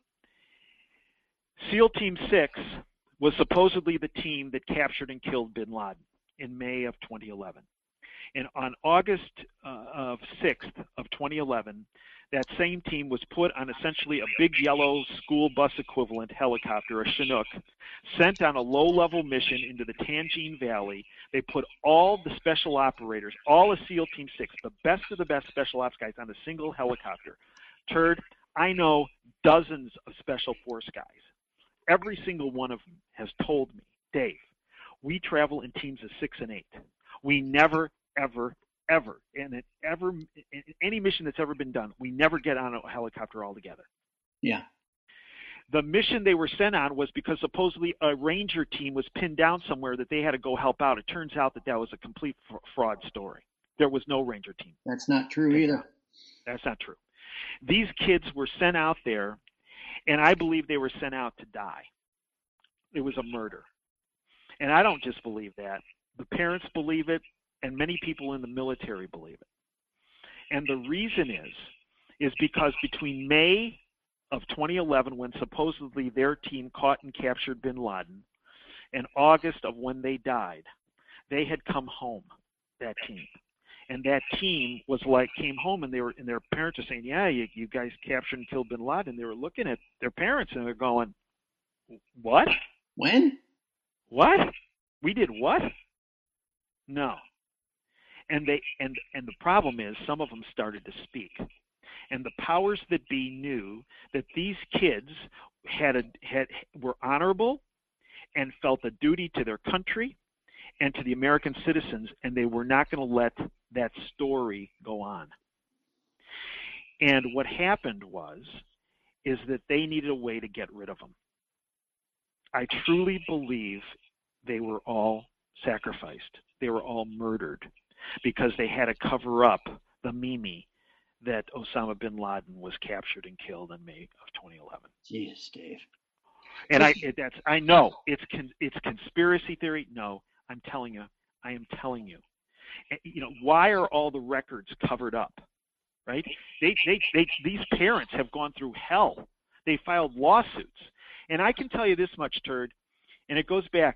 SEAL Team six was supposedly the team that captured and killed bin Laden in May of twenty eleven. And on August uh, of sixth of twenty eleven, that same team was put on essentially a big yellow school bus equivalent helicopter, a Chinook, sent on a low-level mission into the Tangine Valley. They put all the special operators, all of SEAL Team six, the best of the best special ops guys on a single helicopter. Turd, I know dozens of special force guys. Every single one of them has told me, Dave, we travel in teams of six and eight. We never, ever, ever, and it ever, in any mission that's ever been done, we never get on a helicopter all together.
Yeah.
The mission they were sent on was because supposedly a ranger team was pinned down somewhere that they had to go help out. It turns out that that was a complete fraud story. There was no ranger team.
That's not true either.
That's not true. These kids were sent out there, and I believe they were sent out to die. It was a murder. And I don't just believe that. The parents believe it, and many people in the military believe it. And the reason is, is because between May of twenty eleven, when supposedly their team caught and captured bin Laden, and August of when they died, they had come home, that team. And that team was like, came home and they were, and their parents are saying, yeah, you, you guys captured and killed bin Laden. And they were looking at their parents and they're going, what?
When?
What? We did what? No. And they and and the problem is some of them started to speak. And the powers that be knew that these kids had a had were honorable and felt a duty to their country and to the American citizens, and they were not going to let that story go on. And what happened was is that they needed a way to get rid of them. I truly believe they were all sacrificed. They were all murdered because they had to cover up the Mimi that Osama bin Laden was captured and killed in May of twenty eleven.
Jesus, Dave.
And I it, that's I know it's con, it's conspiracy theory. No, I'm telling you, I am telling you. You know, why are all the records covered up? Right? They they they these parents have gone through hell. They filed lawsuits. And I can tell you this much, Turd, and it goes back.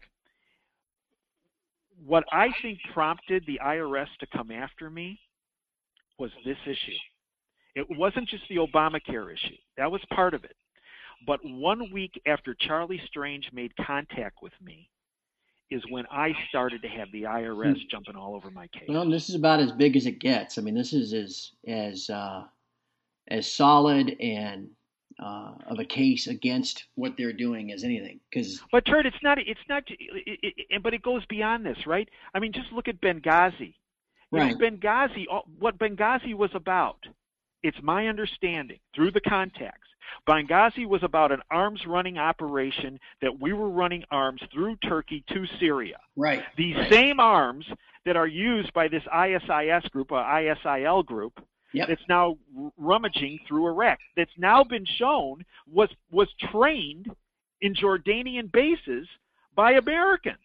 What I think prompted the I R S to come after me was this issue. It wasn't just the Obamacare issue. That was part of it. But one week after Charlie Strange made contact with me is when I started to have the I R S jumping all over my case.
Well, this is about as big as it gets. I mean, this is as as uh, as solid and uh, of a case against what they're doing as anything. Because,
but Turd, it's not. It's not. It, it, it, but it goes beyond this, right? I mean, just look at Benghazi. You
right.
know, Benghazi. What Benghazi was about. It's my understanding through the contacts. Benghazi was about an arms-running operation that we were running arms through Turkey to Syria.
Right.
These
right.
same arms that are used by this I S I S group, or I S I L group,
yep.
that's now rummaging through Iraq, that's now been shown was was trained in Jordanian bases by Americans.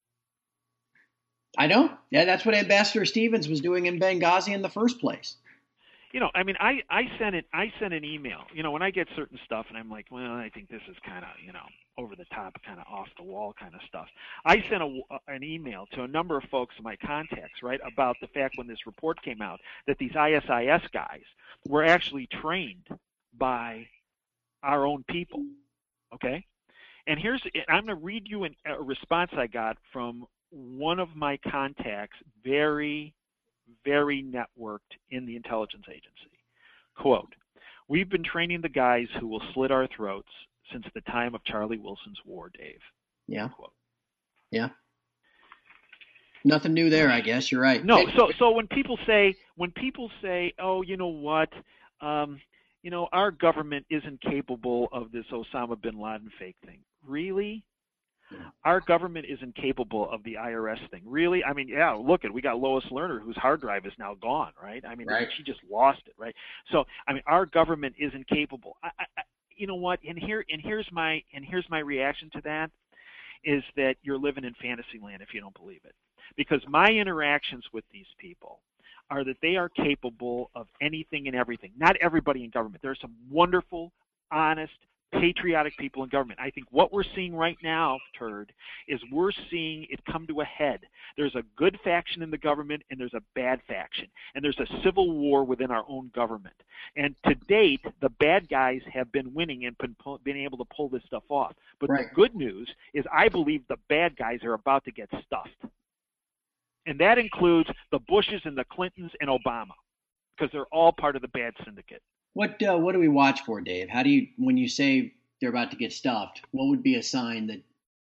I know. Yeah, that's what Ambassador Stevens was doing in Benghazi in the first place.
You know, I mean, I, I sent it. I sent an email. You know, when I get certain stuff, and I'm like, well, I think this is kind of, you know, over the top, kind of off the wall, kind of stuff. I sent a, an email to a number of folks in my contacts, right, about the fact when this report came out that these I S I S guys were actually trained by our own people. Okay, and here's I'm going to read you an, a response I got from one of my contacts, very. very networked in the intelligence agency. Quote, "We've been training the guys who will slit our throats since the time of Charlie Wilson's war, Dave."
Yeah.
Quote.
Yeah. Nothing new there, I guess. You're right.
No, so so when people say when people say, "Oh, you know what? Um, you know, our government isn't capable of this Osama bin Laden fake thing." Really? Our government isn't capable of the I R S thing. Really? I mean, yeah, look at, we got Lois Lerner, whose hard drive is now gone, right? I mean,
right.
she just lost it, right? So, I mean, our government isn't capable. I, I, you know what? And here, and here's my, and here's my reaction to that, is that you're living in fantasy land if you don't believe it. Because my interactions with these people are that they are capable of anything and everything. Not everybody in government. There are some wonderful, honest, patriotic people in government. I think what we're seeing right now, Turd, is we're seeing it come to a head. There's a good faction in the government and there's a bad faction. And there's a civil war within our own government. And to date, the bad guys have been winning and been, been able to pull this stuff off. But
right.
the good news is I believe the bad guys are about to get stuffed. And that includes the Bushes and the Clintons and Obama, because they're all part of the bad syndicate.
What uh, what do we watch for, Dave? How do you, when you say they're about to get stuffed, what would be a sign that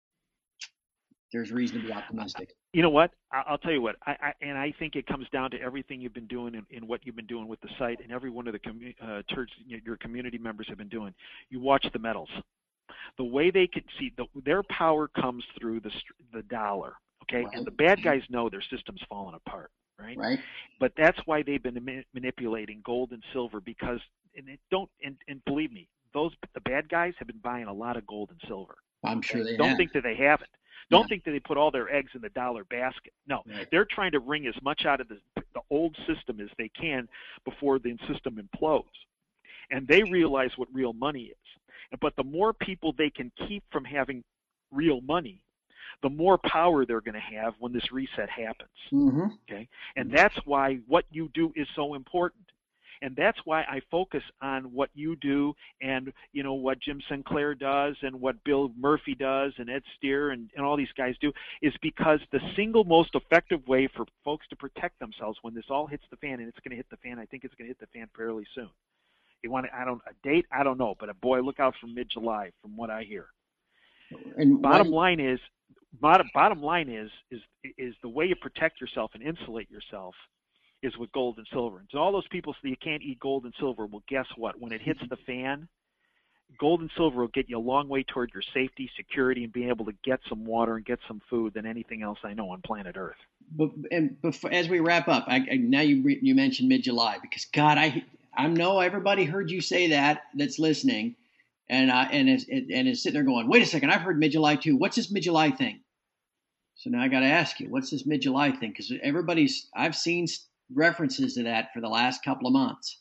there's reason to be optimistic?
You know what? I'll tell you what, I, I, and I think it comes down to everything you've been doing and, and what you've been doing with the site and every one of the commu- uh, church, your community members have been doing. You watch the medals. The way they can see, the, their power comes through the the dollar, okay?
Right.
And the bad guys know their system's falling apart. Right?
Right. But
that's why they've been ma- manipulating gold and silver, because and it don't and, and believe me, those the bad guys have been buying a lot of gold and silver.
I'm sure
okay?
they
don't
have.
think that they haven't. Don't
yeah.
think that they put all their eggs in the dollar basket. No,
right.
They're trying to wring as much out of the the old system as they can before the system implodes. And they realize what real money is. But the more people they can keep from having real money, the more power they're going to have when this reset happens.
Mm-hmm.
Okay, and that's why what you do is so important, and that's why I focus on what you do, and you know what Jim Sinclair does, and what Bill Murphy does, and Ed Steer, and, and all these guys do, is because the single most effective way for folks to protect themselves when this all hits the fan, and it's going to hit the fan, I think it's going to hit the fan fairly soon. You want to, I don't a date, I don't know, but a boy, look out for mid-July, from what I hear.
And
bottom
why,
line is. Bottom, bottom line is is is the way you protect yourself and insulate yourself is with gold and silver. And so all those people say you can't eat gold and silver. Well, guess what? When it hits the fan, gold and silver will get you a long way toward your safety, security, and being able to get some water and get some food than anything else I know on planet Earth.
But and before, as we wrap up, I, I, now you re, you mentioned mid-July, because God, I I know everybody heard you say that that's listening, and uh, and is and is sitting there going, wait a second, I've heard mid-July too. What's this mid-July thing? So now I got to ask you, what's this mid-July thing? Because everybody's, I've seen references to that for the last couple of months.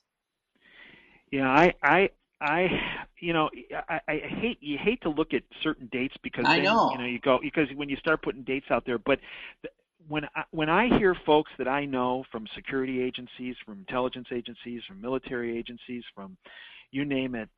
Yeah, I, I, I, you know, I, I hate you hate to look at certain dates because
I
then,
know.
you know you go because when you start putting dates out there, but when I, when I hear folks that I know from security agencies, from intelligence agencies, from military agencies, from you name it,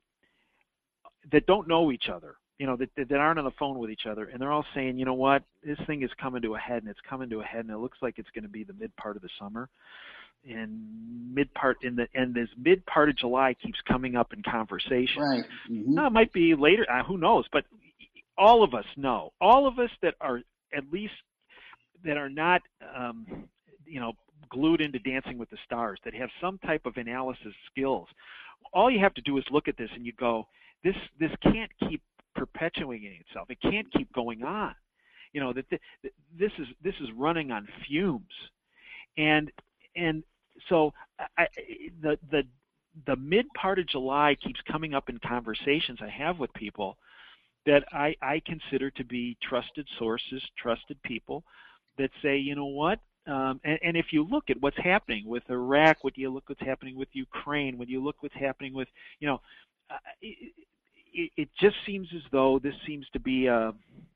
that don't know each other, you know, that that aren't on the phone with each other, and they're all saying, you know what, this thing is coming to a head, and it's coming to a head, and it looks like it's going to be the mid part of the summer, and mid part in the and this mid part of July keeps coming up in conversation.
Right. Mm-hmm.
Now, it might be later, uh, who knows? But all of us know, all of us that are at least that are not, um, you know, glued into Dancing with the Stars, that have some type of analysis skills. All you have to do is look at this, and you go, this this can't keep perpetuating itself. It can't keep going on. You know that this is this is running on fumes, and and so I, the the the mid part of July keeps coming up in conversations I have with people that I I consider to be trusted sources, trusted people that say, you know what, um, and, and if you look at what's happening with Iraq, when you look what's happening with Ukraine, when you look what's happening with, you know, uh, it, it, it just seems as though this seems to be a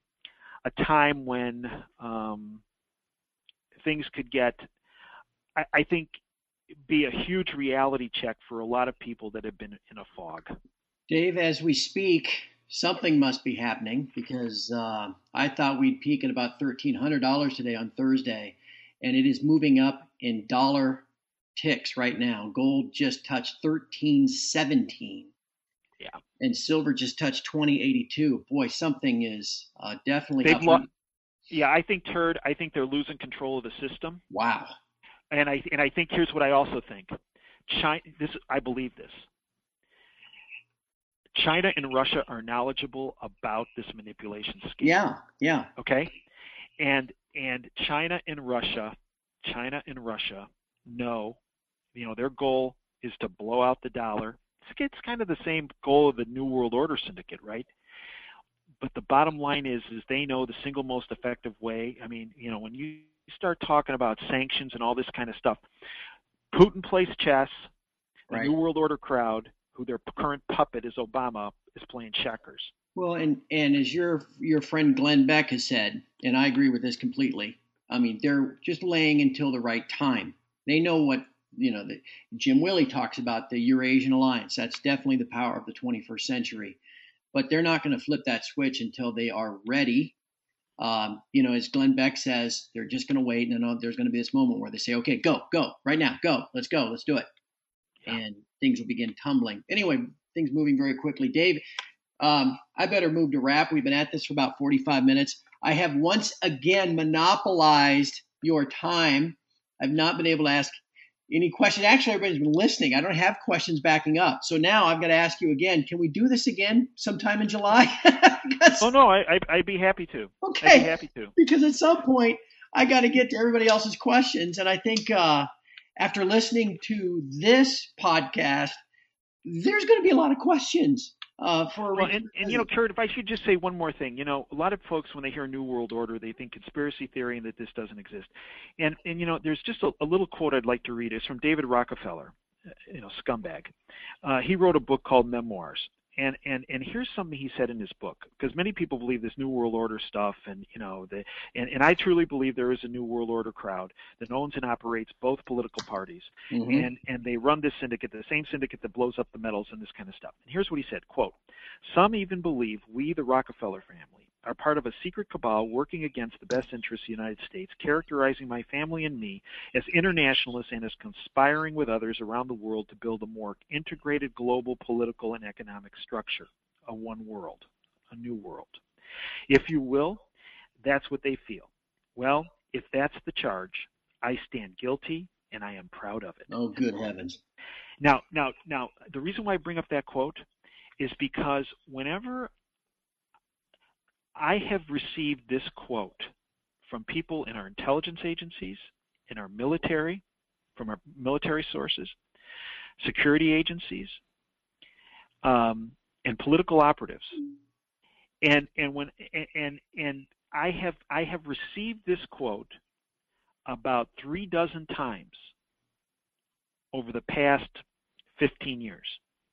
a time when um, things could get, I, I think, be a huge reality check for a lot of people that have been in a fog.
Dave, as we speak, something must be happening because uh, I thought we'd peak at about thirteen hundred dollars today on Thursday, and it is moving up in dollar ticks right now. Gold just touched thirteen seventeen.
Yeah.
And silver just touched twenty eighty-two. Boy, something is uh, definitely
They've
happening.
lo- yeah, I think, Turd, I think they're losing control of the system.
Wow.
And I and I think here's what I also think. China, this I believe this. China and Russia are knowledgeable about this manipulation scheme.
Yeah, yeah.
Okay? And and China and Russia, China and Russia know, you know, their goal is to blow out the dollar. It's kind of the same goal of the New World Order syndicate, right? But the bottom line is, is they know the single most effective way. I mean, you know, when you start talking about sanctions and all this kind of stuff, Putin plays chess. The
Right.
New World Order crowd, who their current puppet is Obama, is playing checkers.
Well, and, and as your your friend Glenn Beck has said, and I agree with this completely, I mean, they're just laying until the right time. They know what, you know, the, Jim Willey talks about the Eurasian alliance. That's definitely the power of the twenty-first century. But they're not going to flip that switch until they are ready. Um, you know, as Glenn Beck says, they're just going to wait, and then there's going to be this moment where they say, okay, go, go, right now, go, let's go, let's do it.
Yeah.
And things will begin tumbling. Anyway, things moving very quickly. Dave, um, I better move to wrap. We've been at this for about forty-five minutes. I have once again monopolized your time. I've not been able to ask any questions. Actually, everybody's been listening. I don't have questions backing up. So now I've got to ask you again. Can we do this again sometime in July?
Oh, no, I, I, I'd be happy to.
Okay.
I'd be happy to.
Because at some point, I got to get to everybody else's questions. And I think uh, after listening to this podcast, there's going to be a lot of questions. Uh, for
well, and, and, you know, Kurt, if I should just say one more thing. You know, a lot of folks, when they hear New World Order, they think conspiracy theory and that this doesn't exist. And, and you know, there's just a, a little quote I'd like to read. It's from David Rockefeller, you know, scumbag. Uh, he wrote a book called Memoirs. And, and and here's something he said in his book, because many people believe this New World Order stuff, and you know, the, and, and I truly believe there is a New World Order crowd that owns and operates both political parties, mm-hmm. and and they run this syndicate, the same syndicate that blows up the metals and this kind of stuff. And here's what he said, quote, "Some even believe we, the Rockefeller family, are part of a secret cabal working against the best interests of the United States, characterizing my family and me as internationalists and as conspiring with others around the world to build a more integrated global political and economic structure, a one world, a new world. If you will, that's what they feel. Well, if that's the charge, I stand guilty and I am proud of it."
Oh, good heavens.
Now, now, now, the reason why I bring up that quote is because whenever I have received this quote from people in our intelligence agencies, in our military, from our military sources, security agencies, um, and political operatives. And and when and and I have I have received this quote about three dozen times over the past fifteen years.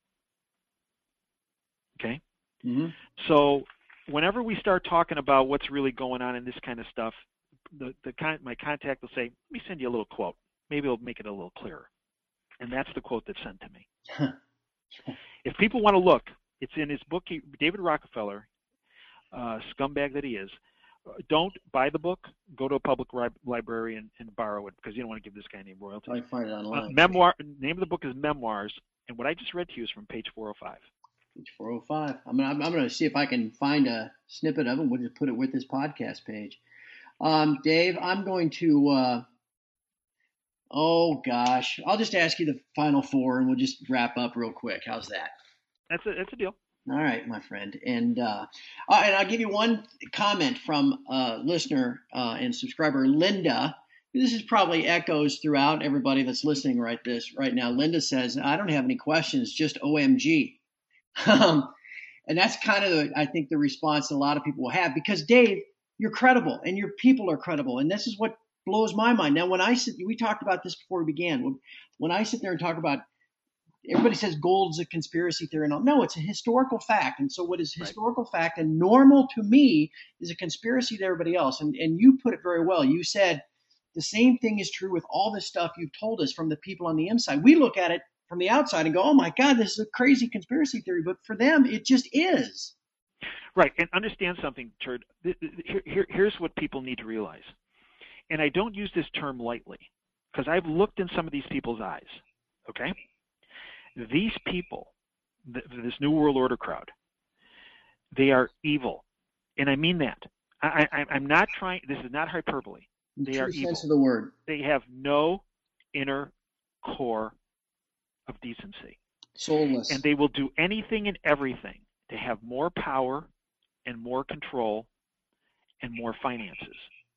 Okay?
Mm-hmm.
So whenever we start talking about what's really going on in this kind of stuff, the, the con- my contact will say, let me send you a little quote. Maybe it'll make it a little clearer. And that's the quote that's sent to me. If people want to look, it's in his book, he, David Rockefeller, uh, scumbag that he is. Don't buy the book. Go to a public ri- library and, and borrow it because you don't want to give this guy any royalty.
I find it online.
Uh, memoir. Name of the book is Memoirs, and what I just read to you is from page four oh five.
Page four oh five. I'm gonna, I'm going to see if I can find a snippet of it. We'll just put it with this podcast page. Um, Dave, I'm going to. Uh, oh gosh, I'll just ask you the final four, and we'll just wrap up real quick. How's that?
That's a that's a deal.
All right, my friend. And uh, uh, and I'll give you one comment from uh, listener uh, and subscriber Linda. This is probably echoes throughout everybody that's listening right this right now. Linda says, "I don't have any questions, just O M G." um, and that's kind of the, I think the response a lot of people will have because Dave, you're credible and your people are credible, and this is what blows my mind. Now, when I sit, we talked about this before we began. When, when I sit there and talk about everybody says gold's a conspiracy theory and all. No, it's a historical fact. And so what is historical right. fact and normal to me is a conspiracy to everybody else. And, and you put it very well. You said the same thing is true with all this stuff you've told us from the people on the inside. We look at it from the outside and go, oh, my God, this is a crazy conspiracy theory. But for them, it just is.
Right. And understand something, Turd. Here, here, here's what people need to realize. And I don't use this term lightly because I've looked in some of these people's eyes. Okay? These people, this New World Order crowd, they are evil. And I mean that. I, I, I'm not trying, this is not hyperbole. They
True
are evil.
sense of the word.
They have no inner core of decency.
Soulless.
And they will do anything and everything to have more power and more control and more finances.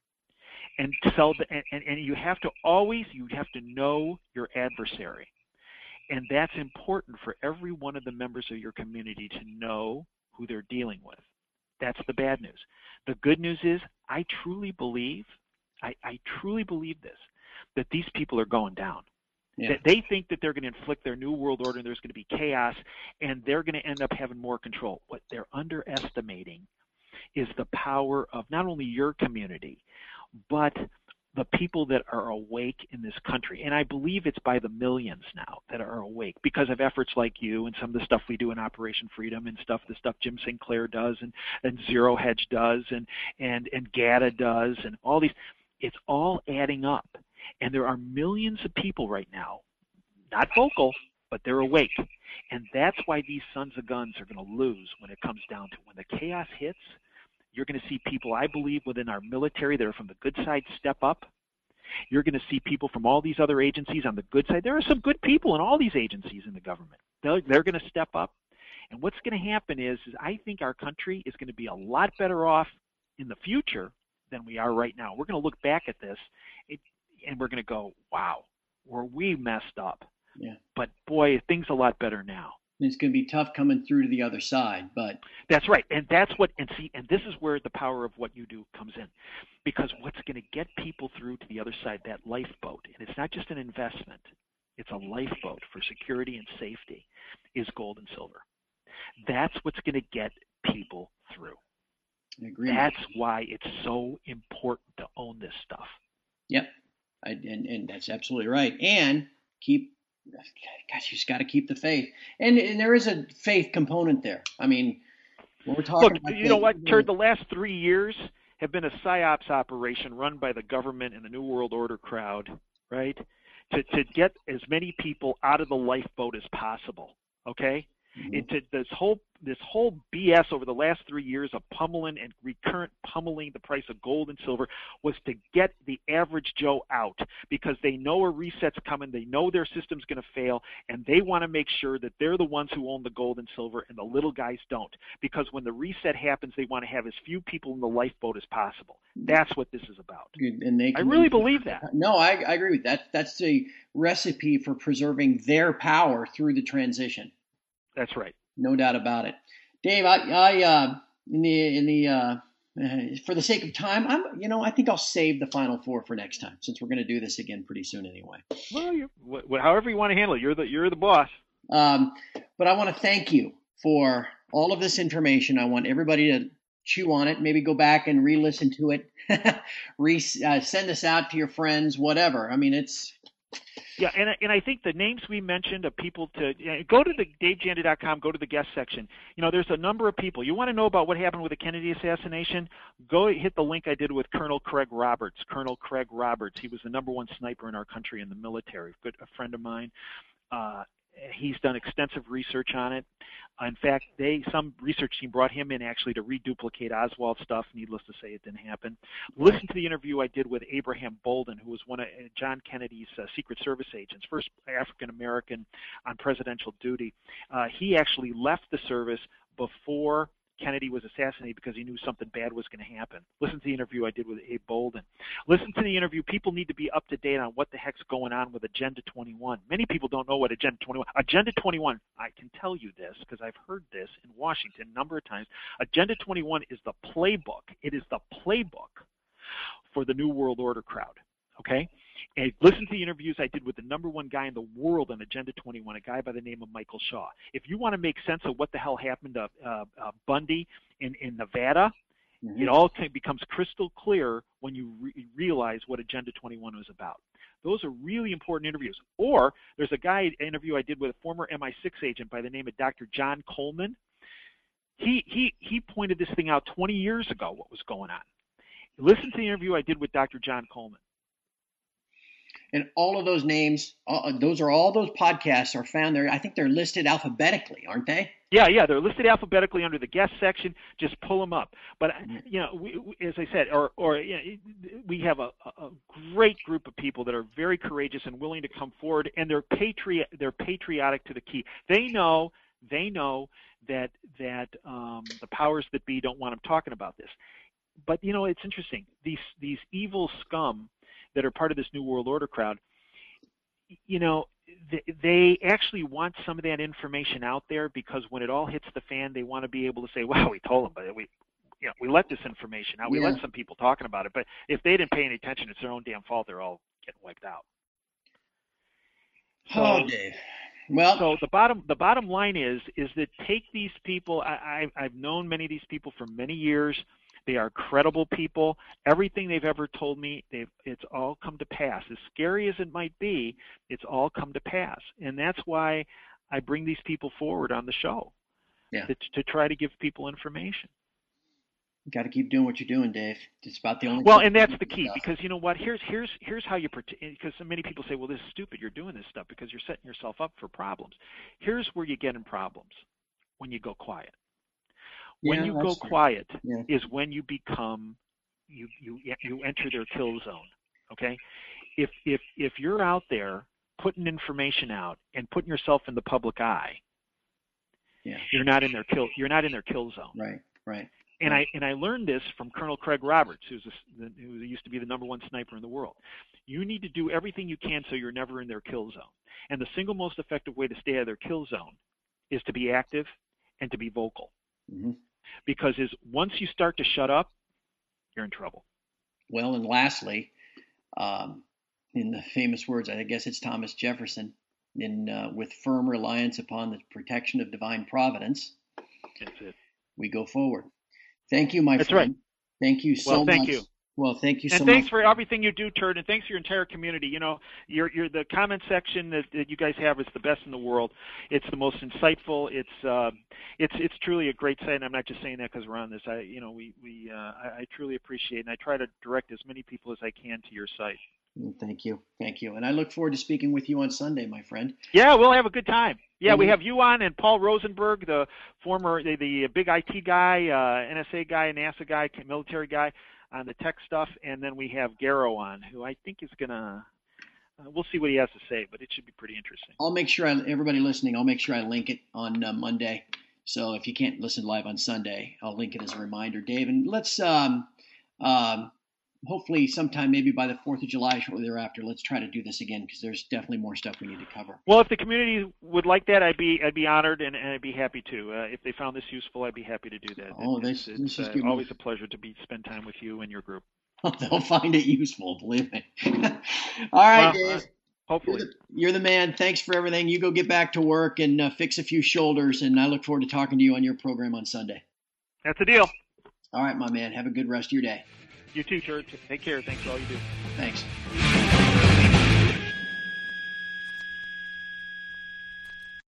And sell the, and, and, and you have to always, you have to know your adversary. And that's important for every one of the members of your community to know who they're dealing with. That's the bad news. The good news is I truly believe, I, I truly believe this, that these people are going down. Yeah. That they think that they're going to inflict their new world order and there's going to be chaos and they're going to end up having more control. What they're underestimating is the power of not only your community, but the people that are awake in this country. And I believe it's by the millions now that are awake because of efforts like you and some of the stuff we do in Operation Freedom and stuff, the stuff Jim Sinclair does and, and Zero Hedge does and, and, and GATA does and all these. It's all adding up. And there are millions of people right now, not vocal, but they're awake. And that's why these sons of guns are going to lose when it comes down to it. When the chaos hits, you're going to see people, I believe, within our military that are from the good side step up. You're going to see people from all these other agencies on the good side. There are some good people in all these agencies in the government. They're, they're going to step up. And what's going to happen is, is I think our country is going to be a lot better off in the future than we are right now. We're going to look back at this it, and we're going to go, wow, were we messed up?
Yeah.
But boy, things are a lot better now.
It's going to be tough coming through to the other side, but
that's right. And that's what, and see, and this is where the power of what you do comes in, because what's going to get people through to the other side, that lifeboat, and it's not just an investment, it's a lifeboat for security and safety, is gold and silver. That's what's going to get people through.
I agree.
That's why it's so important to own this stuff.
Yep. I, and, and that's absolutely right. And keep, gosh, you just got to keep the faith. And, and there is a faith component there. I mean, when we're talking
Look,
about
you know what, Turd, the last three years have been a PSYOPs operation run by the government and the New World Order crowd, right, to, to get as many people out of the lifeboat as possible, okay? Mm-hmm. It, this whole this whole B S over the last three years of pummeling and recurrent pummeling the price of gold and silver was to get the average Joe out, because they know a reset's coming, they know their system's going to fail, and they want to make sure that they're the ones who own the gold and silver and the little guys don't. Because when the reset happens, they want to have as few people in the lifeboat as possible. That's what this is about.
And they
I really believe that.
No, I, I agree with that. That's the recipe for preserving their power through the transition.
That's right.
No doubt about it. Dave, I, I uh, in the in the uh, uh, for the sake of time, I'm you know I think I'll save the Final Four for next time, since we're going to do this again pretty soon anyway.
Well, you, wh- however you want to handle it, you're the you're the boss.
Um, but I want to thank you for all of this information. I want everybody to chew on it, maybe go back and re-listen to it, re uh, send this out to your friends, whatever. I mean, it's.
Yeah, and and I think the names we mentioned of people to you know, go to the dave janda dot com, go to the guest section. You know, there's a number of people. You want to know about what happened with the Kennedy assassination? Go hit the link I did with Colonel Craig Roberts. Colonel Craig Roberts. He was the number one sniper in our country in the military. Good, a friend of mine. Uh, he's done extensive research on it. In fact, they some research team brought him in actually to reduplicate Oswald stuff. Needless to say, it didn't happen. Listen to the interview I did with Abraham Bolden, who was one of John Kennedy's uh, Secret Service agents, first African-American on presidential duty. Uh, he actually left the service before Kennedy was assassinated because he knew something bad was going to happen. Listen to the interview I did with Abe Bolden. Listen to the interview. People need to be up to date on what the heck's going on with Agenda twenty-one. Many people don't know what Agenda twenty-one. Agenda twenty-one, I can tell you this because I've heard this in Washington a number of times. Agenda twenty-one is the playbook. It is the playbook for the New World Order crowd. Okay? And listen to the interviews I did with the number one guy in the world on Agenda twenty-one, a guy by the name of Michael Shaw. If you want to make sense of what the hell happened to uh, uh, Bundy in, in Nevada, mm-hmm. it all t- becomes crystal clear when you re- realize what Agenda twenty-one was about. Those are really important interviews. Or there's a guy interview I did with a former M I six agent by the name of Doctor John Coleman. He, he, he pointed this thing out twenty years ago, what was going on. Listen to the interview I did with Doctor John Coleman.
And all of those names, uh, those are all those podcasts are found there. I think they're listed alphabetically, aren't they?
Yeah, yeah, they're listed alphabetically under the guest section. Just pull them up. But you know, we, we, as I said, or or you know, we have a, a great group of people that are very courageous and willing to come forward, and they're patriot, they're patriotic to the key. They know, they know that that um, the powers that be don't want them talking about this. But you know, it's interesting. These these evil scum that are part of this New World Order crowd, you know, they, they actually want some of that information out there because when it all hits the fan, they want to be able to say, "Wow, we told them, but we, you know, we let this information out. We yeah. let some people talking about it, but if they didn't pay any attention, it's their own damn fault. They're all getting wiped out."
So, oh, Dave. Well,
so the bottom the bottom line is is that take these people. I, I I've known many of these people for many years. They are credible people. Everything they've ever told me, they've, it's all come to pass. As scary as it might be, it's all come to pass. And that's why I bring these people forward on the show,
yeah.
to, to try to give people information.
You got to keep doing what you're doing, Dave. It's about the only.
Well, and that's the key, stuff. Because you know what? Here's here's here's how you because so many people say, "Well, this is stupid. You're doing this stuff because you're setting yourself up for problems." Here's where you get in problems: when you go quiet. When
yeah,
you go
true.
quiet
yeah.
is when you become, you, you you enter their kill zone, okay? If if if you're out there putting information out and putting yourself in the public eye,
yeah.
you're not in their kill you're not in their kill zone.
Right, right.
And
right.
I and I learned this from Colonel Craig Roberts, who's a, who used to be the number one sniper in the world. You need to do everything you can so you're never in their kill zone. And the single most effective way to stay out of their kill zone is to be active and to be vocal.
Mm-hmm.
Because is once you start to shut up, you're in trouble.
Well, and lastly, um, in the famous words, I guess it's Thomas Jefferson, in uh, with firm reliance upon the protection of divine providence,
that's it.
We go forward. Thank you, my
that's
friend.
Right.
Thank you so
well, thank
much.
You.
Well, thank you so
much.
much.
And thanks for everything you do, Turd, and thanks for your entire community. You know, your your the comment section that, that you guys have is the best in the world. It's the most insightful. It's uh, it's it's truly a great site. And I'm not just saying that because we're on this. I you know we we uh, I, I truly appreciate it, and I try to direct as many people as I can to your site.
Thank you, thank you, and I look forward to speaking with you on Sunday, my friend.
Yeah, we'll have a good time. Yeah, we have you on and Paul Rosenberg, the former, the, the big I T guy, uh, N S A guy, NASA guy, military guy on the tech stuff. And then we have Garrow on, who I think is going to, uh, we'll see what he has to say, but it should be pretty interesting.
I'll make sure, I, everybody listening, I'll make sure I link it on uh, Monday. So if you can't listen live on Sunday, I'll link it as a reminder, Dave. And let's, um, um, hopefully sometime maybe by the fourth of July, shortly thereafter, let's try to do this again because there's definitely more stuff we need to cover.
Well, if the community would like that, I'd be I'd be honored and, and I'd be happy to. Uh, if they found this useful, I'd be happy to do that.
Oh,
it,
this,
it's
this is
uh,
good.
Always a pleasure to be spend time with you and your group.
They'll find it useful, believe me. All right,
well,
Dave.
Uh, hopefully.
You're the, you're the man. Thanks for everything. You go get back to work and uh, fix a few shoulders, and I look forward to talking to you on your program on Sunday.
That's a deal.
All right, my man. Have a good rest of your day.
You too, Church. Take care. Thanks for all you do.
Thanks.